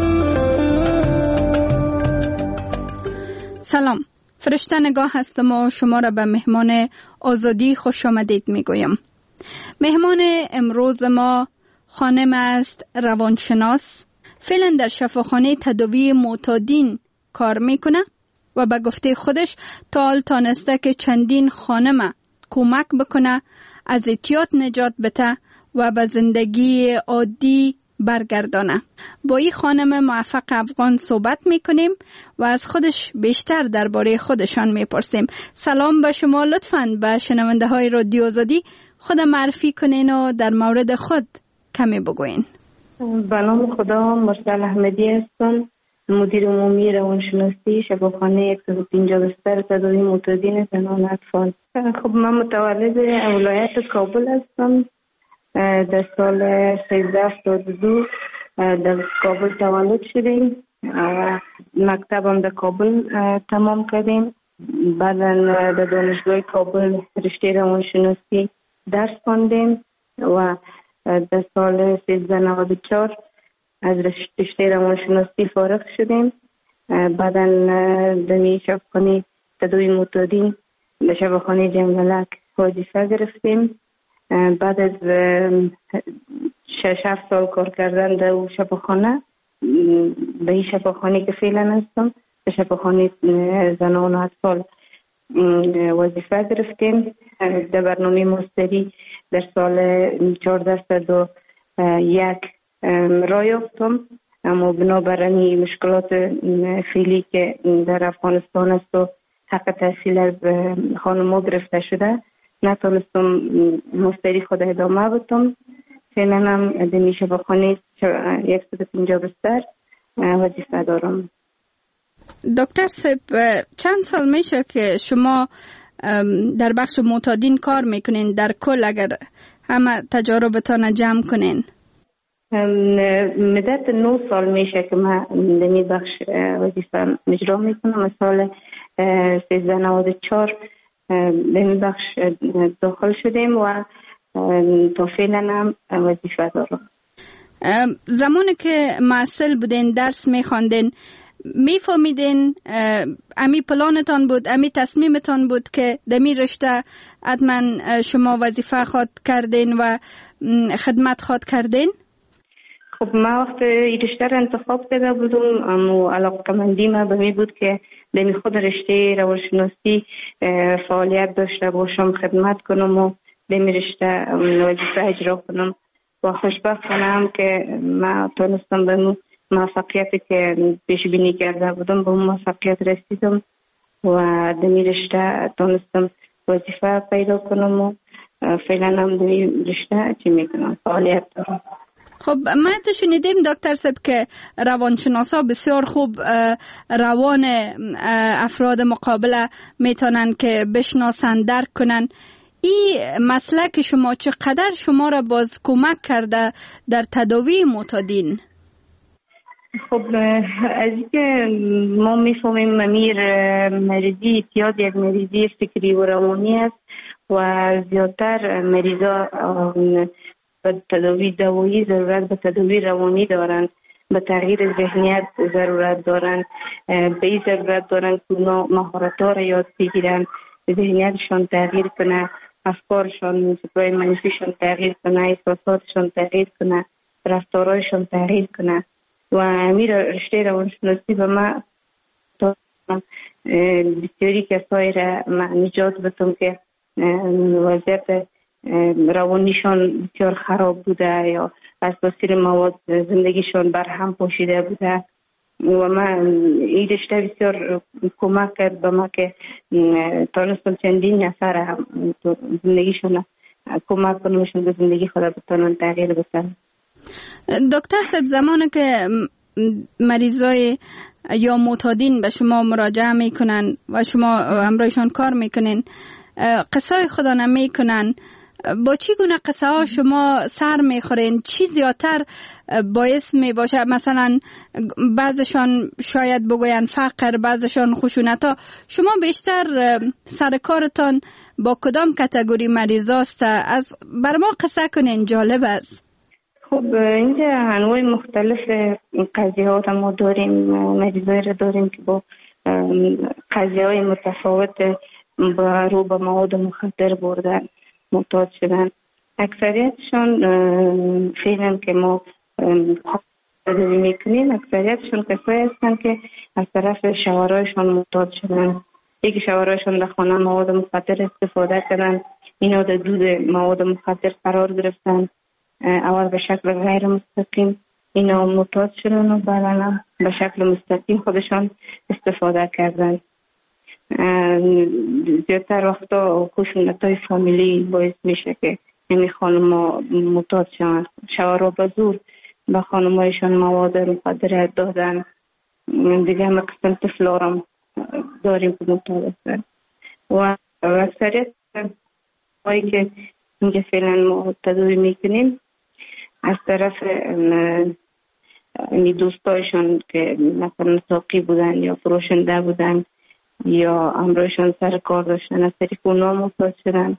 سلام، فرشته نگاه هستم و شما را به مهمان آزادی خوش آمدید میگویم. مهمان امروز ما خانم است، روانشناس، فعلا در شفاخانه تداوی معتادین کار میکنه و به گفته خودش تا حال تانسته که چندین خانم کمک بکنه از اعتیاد نجات بده و به زندگی عادی برگردانه. با این خانم موفق افغان صحبت میکنیم و از خودش بیشتر درباره خودشان میپرسیم. سلام به شما، لطفاً به شنونده های رادیو آزادی خود معرفی کنین و در مورد خود کمی بگوین. به نام خدا، مرسل احمدی هستم، مدیر عمومی روانشناسی شفاخانه 150 بستر تداوی معتادین زنان اطفال. خب من متولد ولایت کابل هستم. در سال 1372 در کابل تولد شدیم و مکتبم در کابل تمام کردیم. بعدا در دانشگاه کابل رشته روانشناسی درس خواندیم و در سال 1394 از رشته روانشناسی فارغ شدیم. بعدا در شفاخانه تداوی معتادین در شفاخانه جنگلک وظیفه گرفتیم. بعد از 6-7 سال کار کردن در شفاخانه، به این شفاخانه که فعلا هستم، به شفاخانه زنان و اطفال وظیفه گرفتیم. در برنامه ماستری در سال 1401 راه یافتم، اما بنابراین مشکلات فعلی که در افغانستان است و حق تحصیل از خانم‌ها گرفته شده، نتونستم ماستری خود ادامه بدم. فعلا هم در شفاخانه 150 بستر وظیفه دارم. دکتر صاحب، چند سال میشه که شما در بخش معتادین کار میکنین؟ در کل اگر همه تجاربتان جمع کنین. مدت 9 سال میشه که من در این بخش وظیفه اجرا میکنم. سال 1394 به این بخش داخل شدیم و تا فعلا هم وظیفه دارم. زمانی که معسل بودین، درس میخواندین، میفهمیدین امی پلانتان بود، امی تصمیمتان بود که دمی رشته حتما شما وظیفه خواد کردین و خدمت خواد کردین؟ خب من وقت این رشته را انتخاب کرده بودم، اما علاقه‌مندی من به می بود که در خود رشته روانشناسی فعالیت داشته باشم، خدمت کنم و در رشته وظیفه اجرا کنم. و خوشبختانم که من تونستم به موفقیتی که پیش بینی کرده بودم به موفقیت رسیدم و در رشته تونستم وظیفه پیدا کنم و فعلا هم در رشته چی میکنم، فعالیت دارم. خب ما تو شنیدیم دکتر صاحب که روانشناسا بسیار خوب روان افراد مقابله میتونن که بشناسن، درک کنن. این مسلک شما چقدر شما را باز کمک کرده در تداوی معتادین؟ خب از اینکه ما میفهمیم مریضی اعتیاد یک مریضی فکری و روانی است و زیادتر مریضا به تداوی دوایی ضرورت به تداوی روانی دارند، به تغییر ذهنیت ضرورت دارند، به این ضرورت دارند که مهارت‌ها را یاد بگیرن، ذهنیتشان تغییر کنه، افکارشان سپای منفیشان تغییر کنه، احساساتشان تغییر کنه، رفتارهایشان تغییر کنه. و امیر رشته روانشناسی به ما بسیاری کسایی را نجات بدم که وضعیت روانیشان بسیار خراب بوده یا از تاثیر مواد زندگیشان بر هم پاشیده بوده و من این رشته بسیار کمک کرد به ما که تانستم چندین نفر هم زندگیشان کمک کنمشون به زندگی خود بتانن تغییر بسن. دکتر صاحب زمانی که مریضای یا معتادین به شما مراجعه میکنن و شما همراهشان کار میکنین قصه خدا نمیکنن، با چی گونه قصه ها شما سر میخورین؟ چی زیادتر باعث می باشه؟ مثلا بعضشان شاید بگوین فقر، بعضشان خشونت ها. شما بیشتر سر کارتان با کدام کاتگوری مریضاست؟ از بر ما قصه کنین، جالب است. خب اینجا انواع مختلف قضیه ها ما داریم، مریضایی را داریم که با قضیه های متفاوت رو به مواد مخدر بردن معتاد شدن. اکثریتشان فعلا که ما تداوی میکنیم اکثریتشان کسایی هستن که از طرف شوهرایشان معتاد شدن. یکی شوهرایشان در خانه مواد مخدر استفاده کردن، اینا در دود مواد مخدر قرار گرفتن، اول به شکل غیر مستقیم اینا معتاد شدن و بعدا به شکل مستقیم خودشان استفاده کردن. زیادتر وقتا خشونت‌های فامیلی باعث میشه که این خانم‌ها معتاد شدن. شوهرها به زور به خانم‌هایشان مواد مخدر دادن. دیگه هم قسم طفلارم داریم که معتاد هستن و اکثریت هایی که اینجا فعلا ما تداوی میکنیم از طرف دوستایشان که مثلا ساقی بودن یا فروشنده بودن یا همراهشان سر کار داشتن، از طریق اونا معتاد شدن.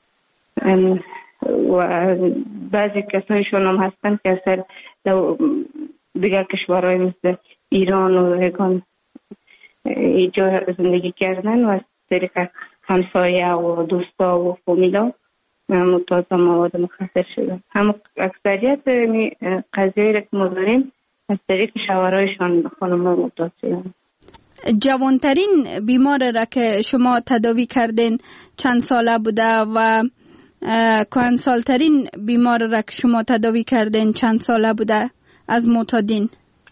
و بعضی کسایشان هم هستن که اصلا دیگر کشورهای مثل ایران و هگان اینجا زندگی کردن و از طریق همسایه و دوستا و فامیلا معتاد مواد مخدر شدن. هم اکثریت قضیه را که ما داریم از طریق شوهرایشان خانم‌ها معتاد شدن. جوانترین بیمار را که شما تداوی کردین چند ساله بوده و کهنسالترین بیمار را که شما تداوی کردین چند ساله بوده از معتادین؟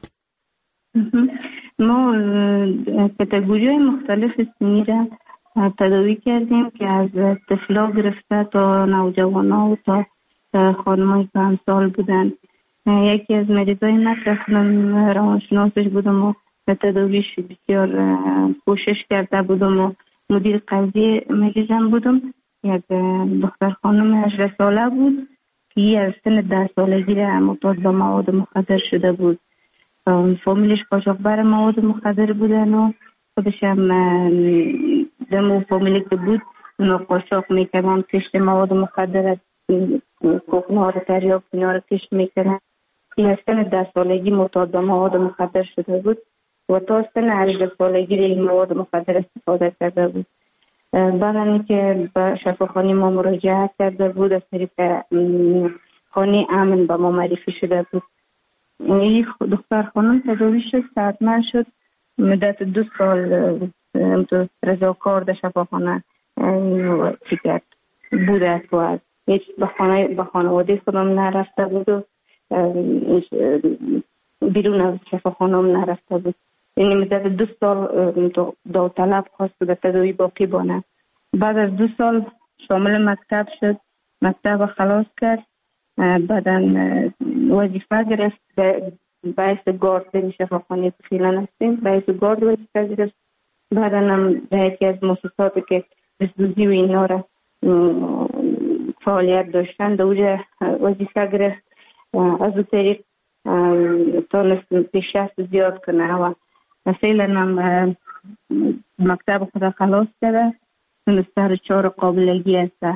ما کاتگوری های مختلف سنی را تداوی کردیم که از طفلا گرفته تا نوجوانا و تا خانم‌های کهنسال بودن. یکی از مریضای من روانشناسش بودم و تداویش بسیار کوشش کرده بودم و مدیر قضیه مریضم بودم. یک دختر خانم 18 ساله بود که از سن 10 سالگی معتاد به مواد مخدر شده بود. فامیلش قاچاقبر مواد مخدر بودن و خودش هم دمو فامیلی که بود اونا قاچاق میکردن، کشت مواد مخدر کوکنها رو تریاک اینا رو کشت میکردن. این از سن 10 سالگی معتاد به مواد مخدر شده بود و تا سن 18 سالگی این مواد مخدر استفاده کرده بود. بعد که به شفاخانه ما مراجعه کرده بود از طریق خانه امن به ما معرفی شده بود. این دختر خانم تداوی شد، صحتمند شد، مدت 2 سال رضاکار در شفاخانه بوده و از هیچ به خانواده خودم نرفته بود و بیرون از شفاخانه هم نرفته بود. یعنی مدت 2 سال داوطلب خواست به تداوی باقی بانه. بعد از 2 سال شامل مکتب شد، مکتب خلاص کرد، بعدا وظیفه گرفت باعث گارد در شفاخانه که فعلا هستیم، باعث گارد وظیفه گرفت. بعدا هم در یکی از مؤسساتی که دزدوزی و اینا را فعالیت داشتن در اونجا وظیفه گرفت. از اون طریق تونست پیشرفت زیاد کنه و فعلا هم مکتب خدا خلاص کرده، سر 4 قابلگی هست،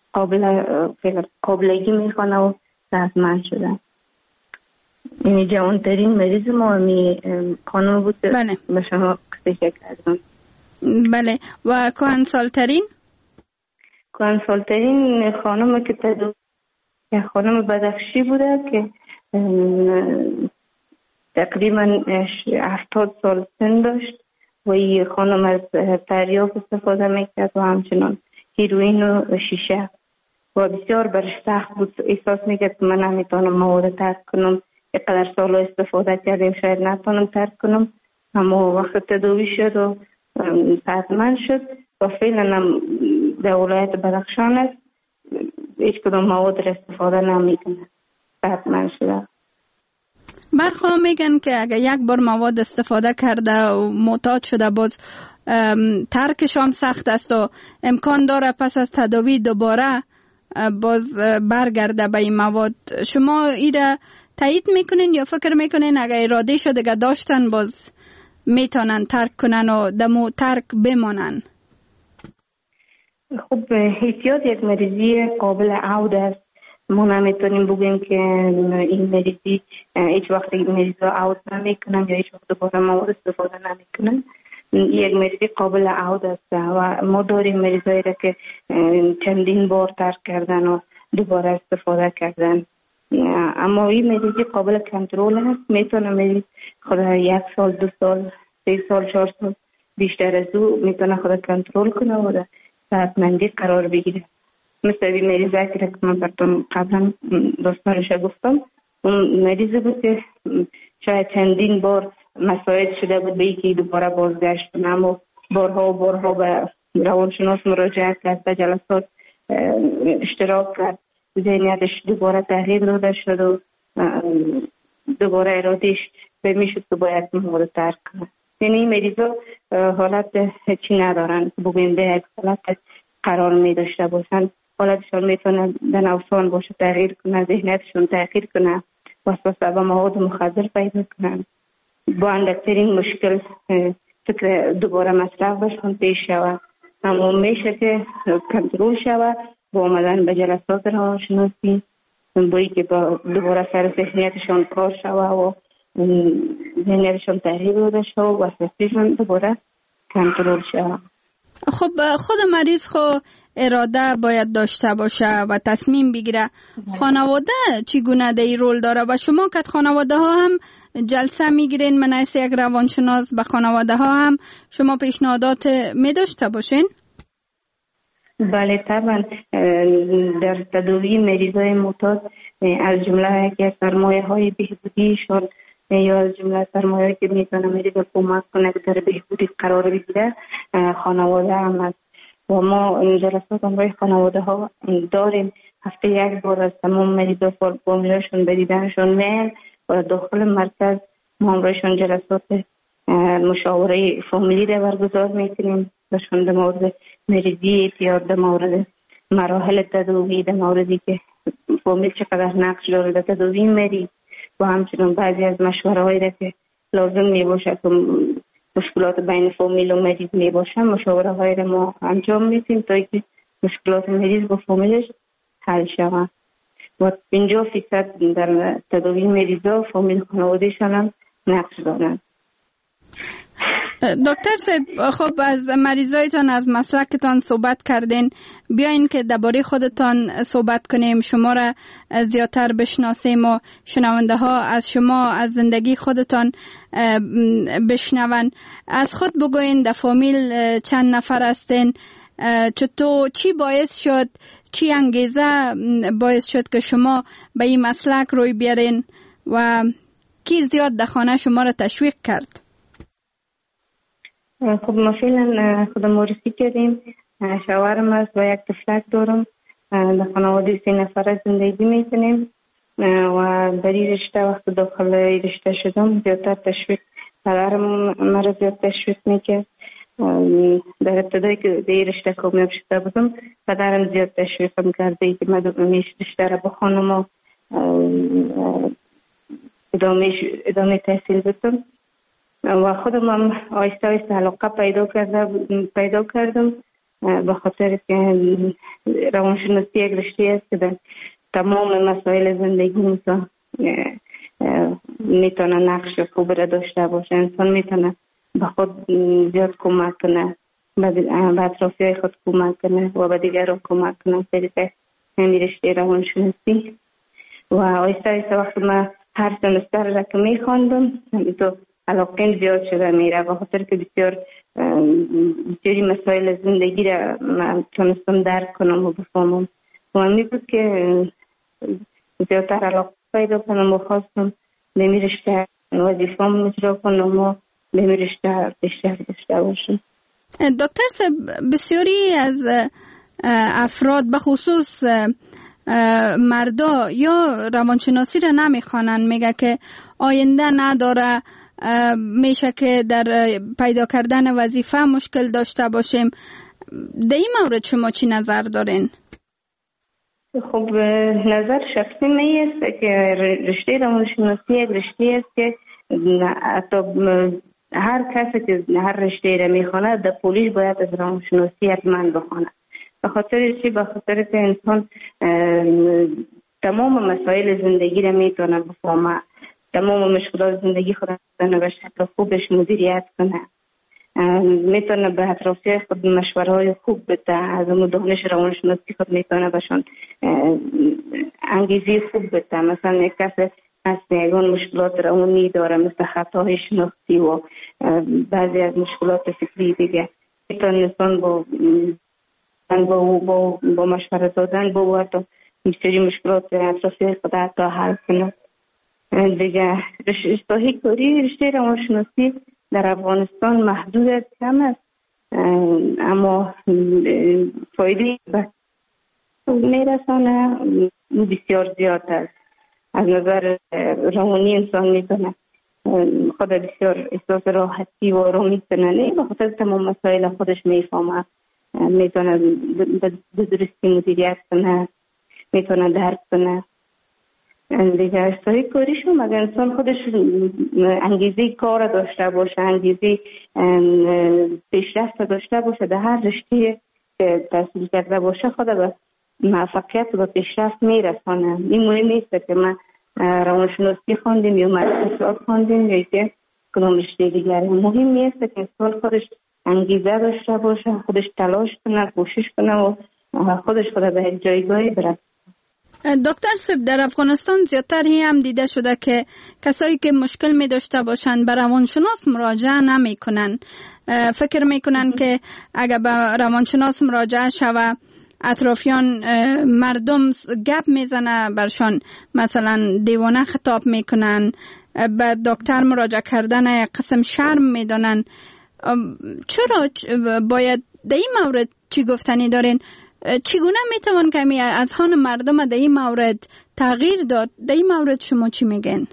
قابلگی میخوانه و صحتمند شده. این جوانترین مریض ما خانم بود که به شما قصه کردم. بله. و کهنسالترین خانم که خانم بدخشی بوده که تقریبا 70 سال سن داشت و این خانم از تریاک استفاده میکرد و همچنان هیروئین و شیشه و بسیار برش سخت بود. احساس میکرد که من نمیتونم مواد ترک کنم، اینقدر سال استفاده کردیم شاید نتونم ترک کنم. اما وقت تداوی شد و صحتمند شد و فعلا هم در ولایت بدخشان است، هیچ کدام مواد را استفاده نمیکنه، صحتمند شده. برخواه میگن که اگر یک بار مواد استفاده کرده و معتاد شده باز ترکش هم سخت است و امکان داره پس از تداوی دوباره باز برگرده به این مواد. شما ایره تایید میکنین یا فکر میکنین اگر اراده شده اگر داشتن باز میتونن ترک کنن و دمو ترک بمانن؟ خب احتیاط یک مریضی قابل عود است. ما نمیتونیم بگیم که این مریضی هیچ وقت این مریض را عود نمیکنن یا هیچ وقت دوباره مواد استفاده نمیکنن. یک مریضی قابل عود است و ما داریم مریضایی را که چندین بار ترک کردن و دوباره استفاده کردن. اما این مریضی قابل کنترل است. میتونه مریض خود 1 سال 2 سال 3 سال 4 سال بیشتر از او میتونه خود کنترل کنه و در صحتمندی قرار بگیره. مثل این مریضی که من براتون قبلا داستانش گفتم، اون مریضی بود که شاید چندین بار مساعد شده بود به اینکه دوباره بازگشت کنه، اما بارها به روانشناس مراجعه کرد، به جلسات اشتراک کرد، ذهنیتش دوباره تغییر داده شد و دوباره ارادهش به میشد که باید مواد ترک کنه. یعنی این مریضا حالت چی ندارن که بگویم به یک حالت قرار می داشته باشن. حالتشان میتونه در نوسان باشه، تغییر کنه، ذهنیتشون تغییر کنه، وسوسه به مواد مخدر پیدا کنن. با اندکترین مشکل فکر دوباره مصرف بشون پیش شود. اما میشه که کنترل شود با آمدن به جلسات روانشناسی، بایی که دوباره سر ذهنیتشان کار شود و ذهنیتشان تغییر داده شود و وسوسهشان دوباره کنترل شود. خب خود مریض خود اراده باید داشته باشه و تصمیم بگیره. خانواده چگونه در این رول داره و شما که خانواده ها هم جلسه میگیرین من از یک روانشناس به خانواده ها هم شما پیشنهادات می داشته باشین؟ بله طبعا. در تداوی مریضای معتاد از جمله که سرمایه های بهبودیشان یا از جمله سرمایه که میتونه مریض کمک کنه که در بهبودی قرار بگیره خانواده هم است و ما جلسات همراه خانواده ها داریم. هفته 1 بار از تمام مریضا فامیلاشون به دیدنشون میل و داخل مرکز ما همراهشون جلسات مشاوره فامیلی را برگزار میکنیم بهشون در مورد مریضی اعتیاد، در مورد مراحل تداوی، در موردی که فامیل چقدر نقش داره در تداوی مریض و همچنین بعضی از مشوره هایی را که لازم می باشه که مشکلات بین فامیل و مریض می باشه مشاوره هایی را ما انجام میدیم تا اینکه مشکلات مریض با فامیلش حل شود و 50% در تداوی مریضا فامیل خانوادهشان هم نقش دارند. دکتر صاحب خب از مریضایتان از مسلکتان صحبت کردین، بیاین که درباره خودتان صحبت کنیم، شما را زیادتر بشناسیم و شنونده ها از شما از زندگی خودتان بشنون. از خود بگوین در فامیل چند نفر هستین؟ چطور چی باعث شد، چی انگیزه باعث شد که شما به این مسلک روی بیارین و کی زیاد در خانه شما را تشویق کرد؟ خب ما فعلا خود معرفی کردیم. شوهرم است و یک طفلک دارم. در خانواده 3 نفره زندگی میکنیم و در این رشته وقت داخل رشته شدم زیادتر تشویق پدرم مرا زیاد تشویق میکرد. در ابتدایی که در این رشته کامیاب شده بودم پدرم زیاد تشویقم کرده که من رشته را بخوانم و ادامه تحصیل بدم و خودم هم آهسته آهسته علاقه پیدا کردم به خاطر که روانشناسی یک رشته است که در تمام مسائل زندگی میتونه نقش خوب را داشته باشه. انسان میتونه به خود زیاد کمک کنه، به اطرافی های خود کمک کنه و به دیگران کمک کنه. طریق همین رشته روانشناسی و آهسته آهسته وقتی من هر سمستر را که میخواندم تو علاقه زیاد شده میره، به خاطر که بسیاری مسائل زندگی را من تونستم درک کنم و بفهمم و من بود که زیادتر علاقه پیدا کنم و خواستم به می رشته وظیفه‌ام اجرا کنم و به می رشته بیشتر داشته باشم. دکتر صاحب، بسیاری از افراد به خصوص مردا یا روانشناسی را نمیخوانند، میگه که آینده نداره، میشه که در پیدا کردن وظیفه مشکل داشته باشیم. در این مورد شما چی نظر دارین؟ خب نظر شخصی من است که رشته روانشناسی یک رشته است که حتی هر کسی که هر رشته را میخواند در پولیش باید از روانشناسی حتما بخواند. به خاطر چی؟ به خاطر که انسان تمام مسائل زندگی را میتونه بفهمه، تمام مشکلات زندگی خود را به شکل خوبش مدیریت کنه، میتونه به اطرافیان خود مشوره‌های خوب بده، از دانش روانشناسی خود میتونه بهشون انگیزه خوب بده. مثلا یک کس از یگان مشکلات روانی داره مثل خطاهای شناختی و بعضی از مشکلات فکری دیگه، میتونه انسان با مشوره دادن با تا بسیاری مشکلات اطرافی خود حتی حل کنه. دیگه رشته روانشناسی در افغانستان محدود است، کم است، اما فایده به میرسانه بسیار زیاد است. از نظر روانی انسان میتونه خود بسیار احساس راحتی و آرامی کنه، به خاطر تمام مسائل خودش میفهمه، میتونه به درستی مدیریت کنه، میتونه درک کنه. دیگه اشتهای کاریشون اگر انسان خودش انگیزه کار داشته باشه، انگیزه پیشرفت داشته باشه، در هر رشته که تحصیل کرده باشه خود به موفقیت و پیشرفت میرسانه. این مهم نیست که من روانشناسی خواندیم یا اقتصاد خواندیم یا که کدام رشته دیگری. مهم نیست که انسان خودش انگیزه داشته باشه، خودش تلاش کنه، کوشش کنه و خودش خود به یک جایگاهی برسه. دکتر صاحب، در افغانستان زیادتر هم دیده شده که کسایی که مشکل می داشته باشند به روانشناس مراجعه نمی کنن. فکر می کنن که اگر به روانشناس مراجعه شوه اطرافیان مردم گپ میزنه برشان، مثلا دیوانه خطاب میکنن، به دکتر مراجعه کردن قسم شرم میدانن. چرا باید در این مورد چی گفتنی دارین؟ چگونه میتوان کمی از هان مردم در این مورد تغییر داد؟ در این مورد شما چی میگن؟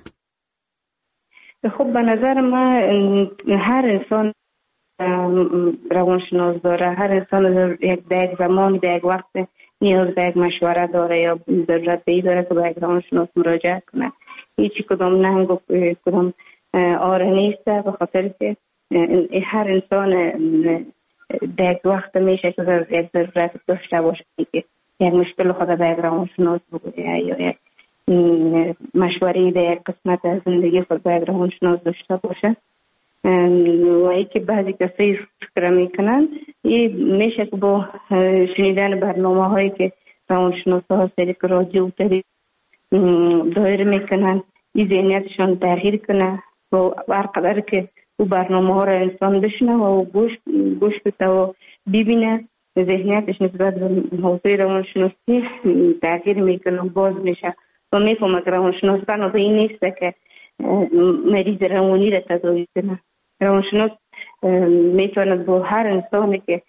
خب به نظر من هر انسان روانشناس داره، هر انسان در یک زمانی در یک وقت نیاز به یک مشوره داره یا ضرورت به این داره که به یک روانشناس مراجعه کنه. هیچی کدام ننگ و کدام آره نیست، به خاطر که هر انسان در یک وقت میشه که یک ضرورت داشته باشه که یک مشکل خود به یک روانشناس بگویه یا یک مشوره در یک قسمت از زندگی خود به یک روانشناس داشته باشه. و ای که بعضی کسی فکر میکنن میشه که با شنیدن برنامه هایی که روانشناس ها سریع رادیو و تلویزیون دایر میکنن این ذهنیتشان تغییر کنه و هر قدر که او برنامه ها را انسان بشنه و گوش بده و ببینه ذهنیتش نسبت به حوزه روانشناسی تغییر میکنه و باز میشه و میفهمه که روانشناس تنها به این نیست که مریض روانی را تداوی کنه. روانشناس میتونه با هر انسانی که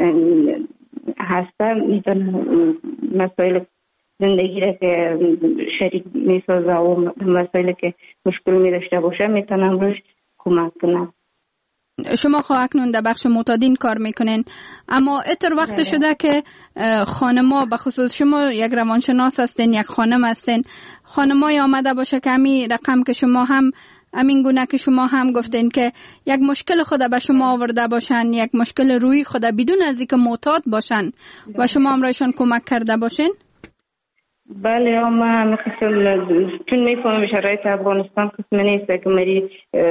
هسته میتونه مسائل زندگی را که شریک میسازه و مسائل که مشکل میداشته باشه میتونه روش کمک کنه. شما خواهد اکنون در بخش معتادین کار میکنین، اما اتر وقت شده که خانما، بخصوص شما یک روانشناس هستین، یک خانم هستین، خانمای آمده باشه که همین رقم که شما هم همین گونه که شما هم گفتین که یک مشکل خود به شما آورده باشن، یک مشکل روی خود بدون از اینکه معتاد باشن و شما هم رایشان کمک کرده باشین؟ بله، ما چون میفهمم شرایط افغانستان قسم نیست که مری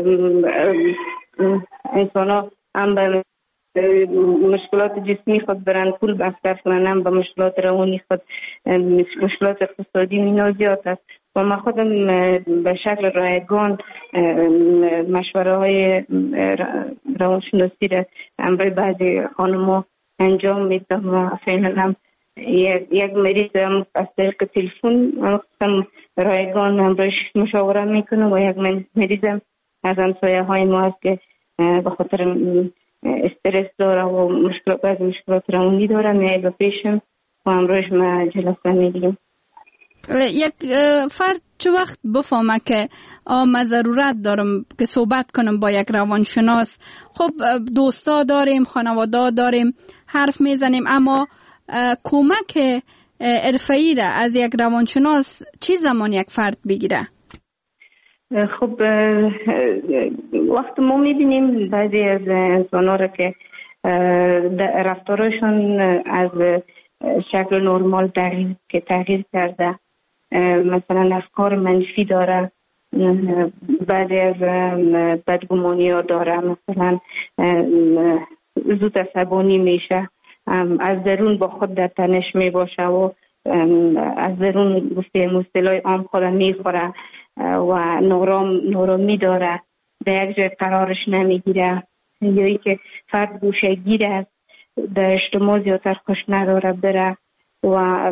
انسان ها هم به مشکلات جسمی خود برن پول مصرف کنن، هم به مشکلات روانی خود، مشکلات اقتصادی اینا زیاد است. و ما خودم به شکل رایگان مشوره های روانشناسی را امروی بعضی خانم‌ها انجام میدم و فعلا هم یک مریض از طریق تلفن رایگان امروی مشاوره میکنم و یک مریض از همسایه های ما هست که به خاطر استرس داره و بعضی مشکلات روانی داره میای به پیشم و امرویش ما جلسه میگیریم. یک فرد چه وقت بفهمه که من ضرورت دارم که صحبت کنم با یک روانشناس؟ خب دوستا داریم، خانواده داریم، حرف میزنیم، اما کمک حرفه‌ای را از یک روانشناس چی زمان یک فرد بگیره؟ خب وقت ما میبینیم بعضی از انسان‌ها را که رفتارشون از شکل نرمال تغییر کرده، مثلا افکار منفی داره، بعضی از بدگمانی ها داره، مثلا زود عصبانی میشه، از درون با خود در تنش میباشه و از درون گفتیم اصطلاح عام خود میخوره و نارامی داره، در یک جای قرارش نمیگیره، یا ای که فرد گوشه گیر است، در اجتماع زیادتر خوش نداره بره و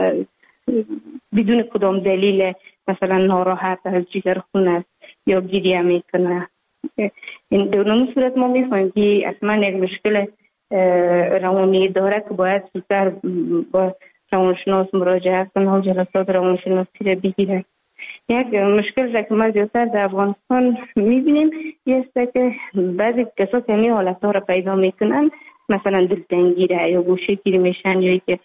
بدون کدام دلیل مثلا ناراحت از جگر خون است یا گریه میکنه. این دونم صورت ما میفهمیم که اصلا یک مشکل روانی داره که باید زودتر با روانشناس مراجعه کنه و جلسات روانشناسی را بگیره. یک مشکل را که ما زیادتر در افغانستان میبینیم است که بعضی کسا که این حالت ها را پیدا میکنن، مثلا دلتنگی را یا گوشه گیری میشن یا که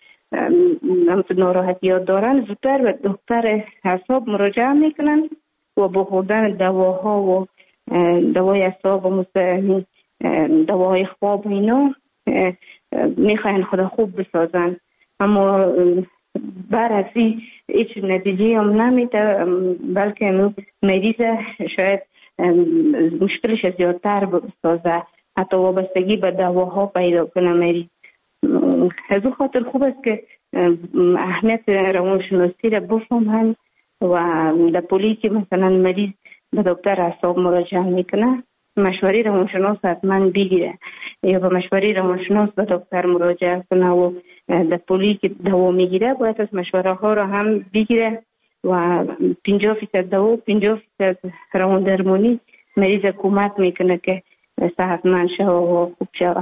ناراحتی ها دارن، زودتر به دکتر اعصاب مراجعه میکنن و با خوردن دواها و دوای اعصاب و دواهای خواب و اینا میخواین خدا خوب بسازن، اما برعکسی هیچ نتیجه هم نمیده، بلکه مریض شاید مشکلش زیادتر بسازه، حتی وابستگی به دواها پیدا کنه مریض. از اون خاطر خوب است که اهمیت روانشناسی را بفهمن و در پولی که مثلا مریض به دکتر اعصاب مراجعه میکنه، مشوره روانشناس حتما بگیره یا به مشوره روانشناس به دکتر مراجعه کنه و در پولی که دوا میگیره باید از مشوره ها را هم بگیره و 50% دوا و 50% روان درمانی مریض کمک میکنه که صحتمند شوه و خوب شوه.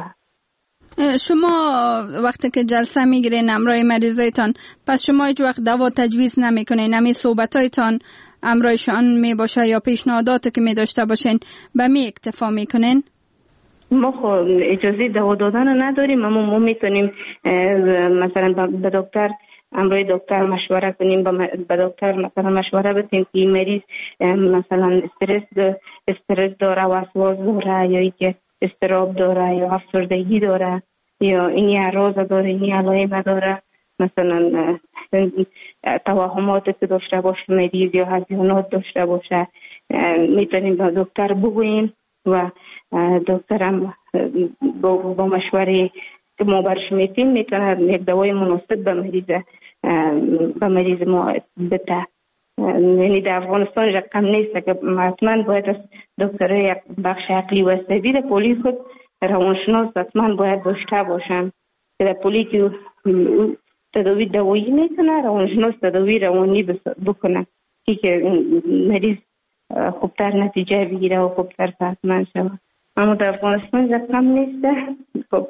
شما وقتی که جلسه میگیرین همراه مریضایتان، پس شما هیچ وقت دوا تجویز نمیکنین؟ همین صحبتایتان همراهشان میباشه یا پیشنهاداتی که میداشته باشین به می اکتفا میکنین؟ ما خب اجازه دوا دادن نداریم، اما ما میتونیم مثلا به دکتر همراه دکتر مشوره کنیم، به دکتر مثلا مشوره بدیم که مریض مثلا استرس داره، وسواس داره، یا اینکه اضطراب داره یا افسردگی داره یا این اعراض داره، این علائم داره، مثلا توهماتی که داشته باشه مریض یا هزیانات داشته باشه، میتونیم به دکتر بگوییم و دکتر هم با مشوره که ما برش میتیم میتونه یک دوای مناسب به مریض ما بده. یعنی در افغانستان رقم نیست که حتما باید از دکتر یک بخش عقلی و عصبی در پولی خود روانشناس حتما باید داشته باشن که در پولی که تداوی دوایی میکنه روانشناس تداوی روانی بکنه که مریض خوبتر نتیجه بگیره و خوبتر صحتمند شود. اما در افغانستان رقم نیست. خب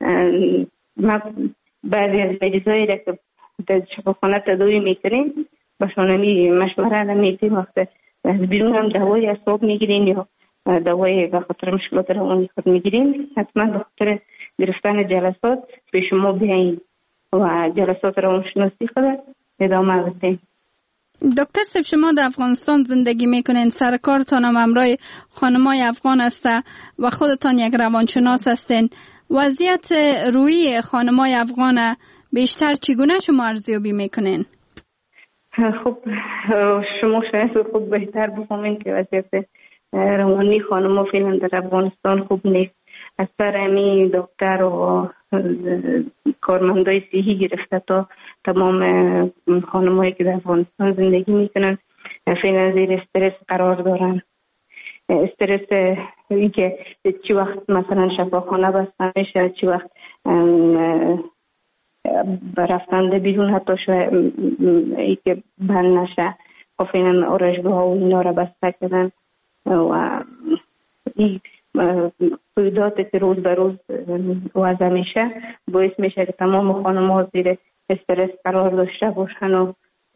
ما بعضی از مریضایی را که در شفاخانه تداوی میکنیم باشون مشوره نمیتیم، وقت بیرون هم دوای اعصاب میگیرین یا دوای به خاطر مشکلات روانی خود میگیرین، حتما به خاطر گرفتن جلسات به شما بیاین و جلسات روانشناسی خود ادامه بدین. دکتر صاحب، شما در افغانستان زندگی میکنین، سر کارتان هم همراه خانمای افغان هسته و خودتان یک روانشناس هستین. وضعیت روحی خانمای افغان بیشتر چگونه شما ارزیابی میکنین؟ خب شما شاید خود بهتر بفهمین که وضعیت روانی خانم‌ها فعلا در افغانستان خوب نیست. از سر امی دکتر و کارمندای صحی گرفته تا تمام خانم‌هایی که در افغانستان زندگی میکنن فعلا زیر استرس قرار دارن. استرس این که چی وقت مثلا شفاخانه بسته میشه، چی وقت رفتنده بیرون حتی شاید ای که بند نشه، فعلا آرایشگاه ها و اینا را بسته کردن و این قیودات که روز به روز وضع میشه باعث میشه که تمام خانم ها زیر استرس قرار داشته باشن و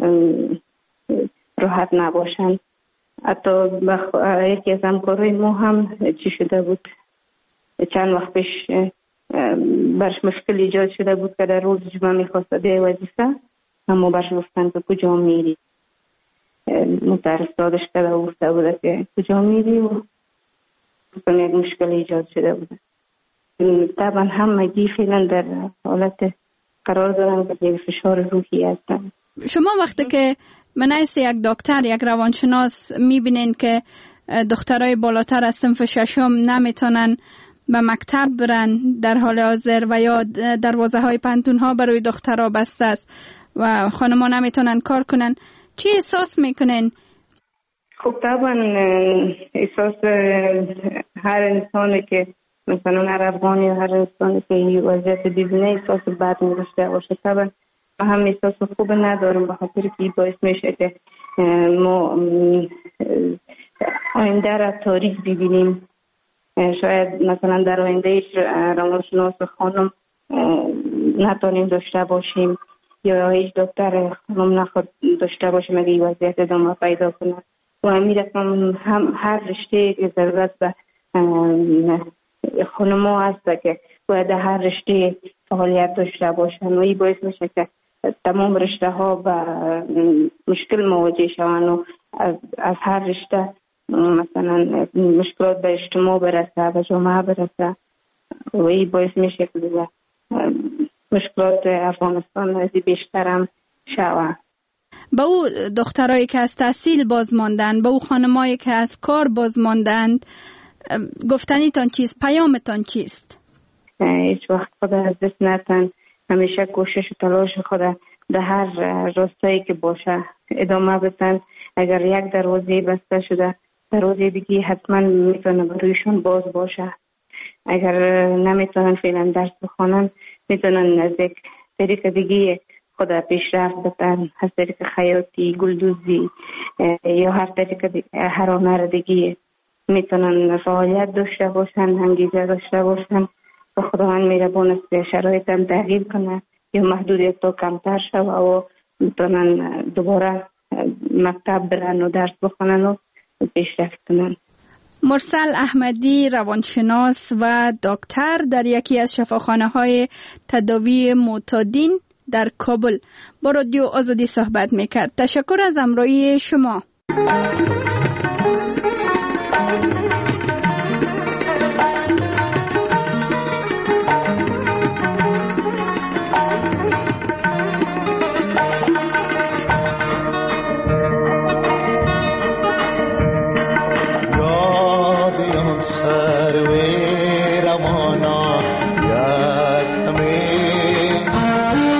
راحت نباشن. حتی یکی از همکارای ما هم چی شده بود، چند وقت پیش برش مشکل ایجاد شده بود که در روز جمعه میخواست به وظیفه، اما برش گفتن که کجا میری، مترسادش کرده و گفته بوده که کجا میری و یک مشکل ایجاد شده بوده. طبعا همگی فعلا در حالت قرار دارن که زیر فشار روحی هستن. شما وقتی که منعیس یک دکتر، یک روانشناس میبینین که دخترای بالاتر از صنف ششم نمیتونن به مکتب برن در حال حاضر و یا دروازه های پنتون ها برای دخترها بسته است و خانما نمیتونن کار کنن، چی احساس میکنین؟ خب طبعا احساس هر انسانی که مثلا هر افغانی یا هر انسانی که این وضعیت ببینه احساس بد می‌داشته باشه. طبعا ما هم احساس خوب نداریم به خاطر که باعث میشه که ما آینده را تاریک ببینیم. شاید مثلا در آینده روانشناس خانم نتونیم داشته باشیم یا هیچ دکتر خانم نخواد داشته باشیم اگه این وضعیت ادامه پیدا کنه. و همین رقم هم هر رشته که ضرورت به خانم ها هست که باید هر رشته فعالیت داشته باشن و این باعث میشه که تمام رشته ها به مشکل مواجه شوند و از هر رشته مثلا مشکلات به اجتماع برسه، به جامعه برسه و این باعث میشه که مشکلات افغانستان از بیشتر هم شود. به او دخترایی که از تحصیل باز ماندن، به او خانمایی که از کار باز ماندند، گفتنیتان چیست؟ پیامتان چیست؟ هیچ وقت خود از دست نتن، همیشه کوشش و تلاش خود در هر راستایی که باشه ادامه بدن. اگر یک دروازه بسته شده دروازه دیگه حتما میتونه برویشون باز باشه. اگر نمیتونن فعلا درس بخونن میتونن از یک طریق دیگه خود پیشرفت بدن، از طریق خیاطی، گلدوزی یا هر طریق هر هنر دیگه میتونن فعالیت داشته باشن، انگیزه داشته باشن و خداوند مهربان است شرایط هم تغییر کنه یا محدودیت تا کمتر شوه و میتونن دوباره مکتب برن و درس بخونن و پیشرفت کنن. مرسل احمدی، روانشناس و دکتر در یکی از شفاخانه‌های تداوی معتادین در کابل با رادیو آزادی صحبت میکرد. تشکر از همراهی شما.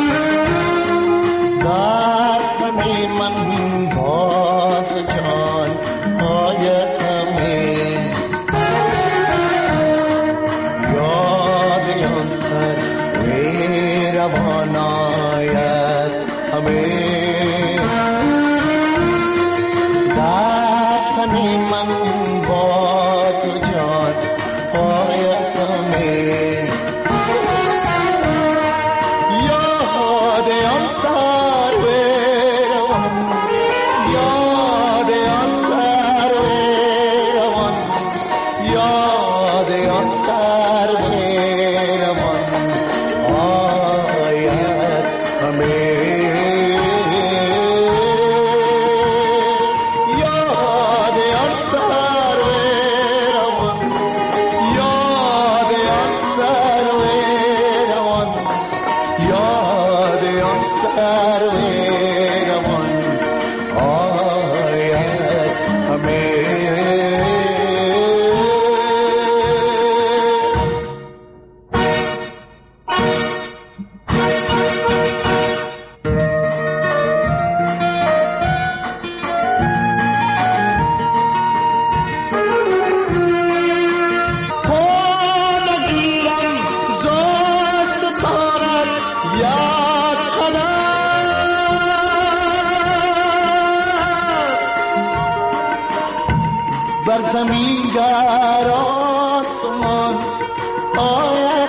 من باز جان بر زمین در آسمان آید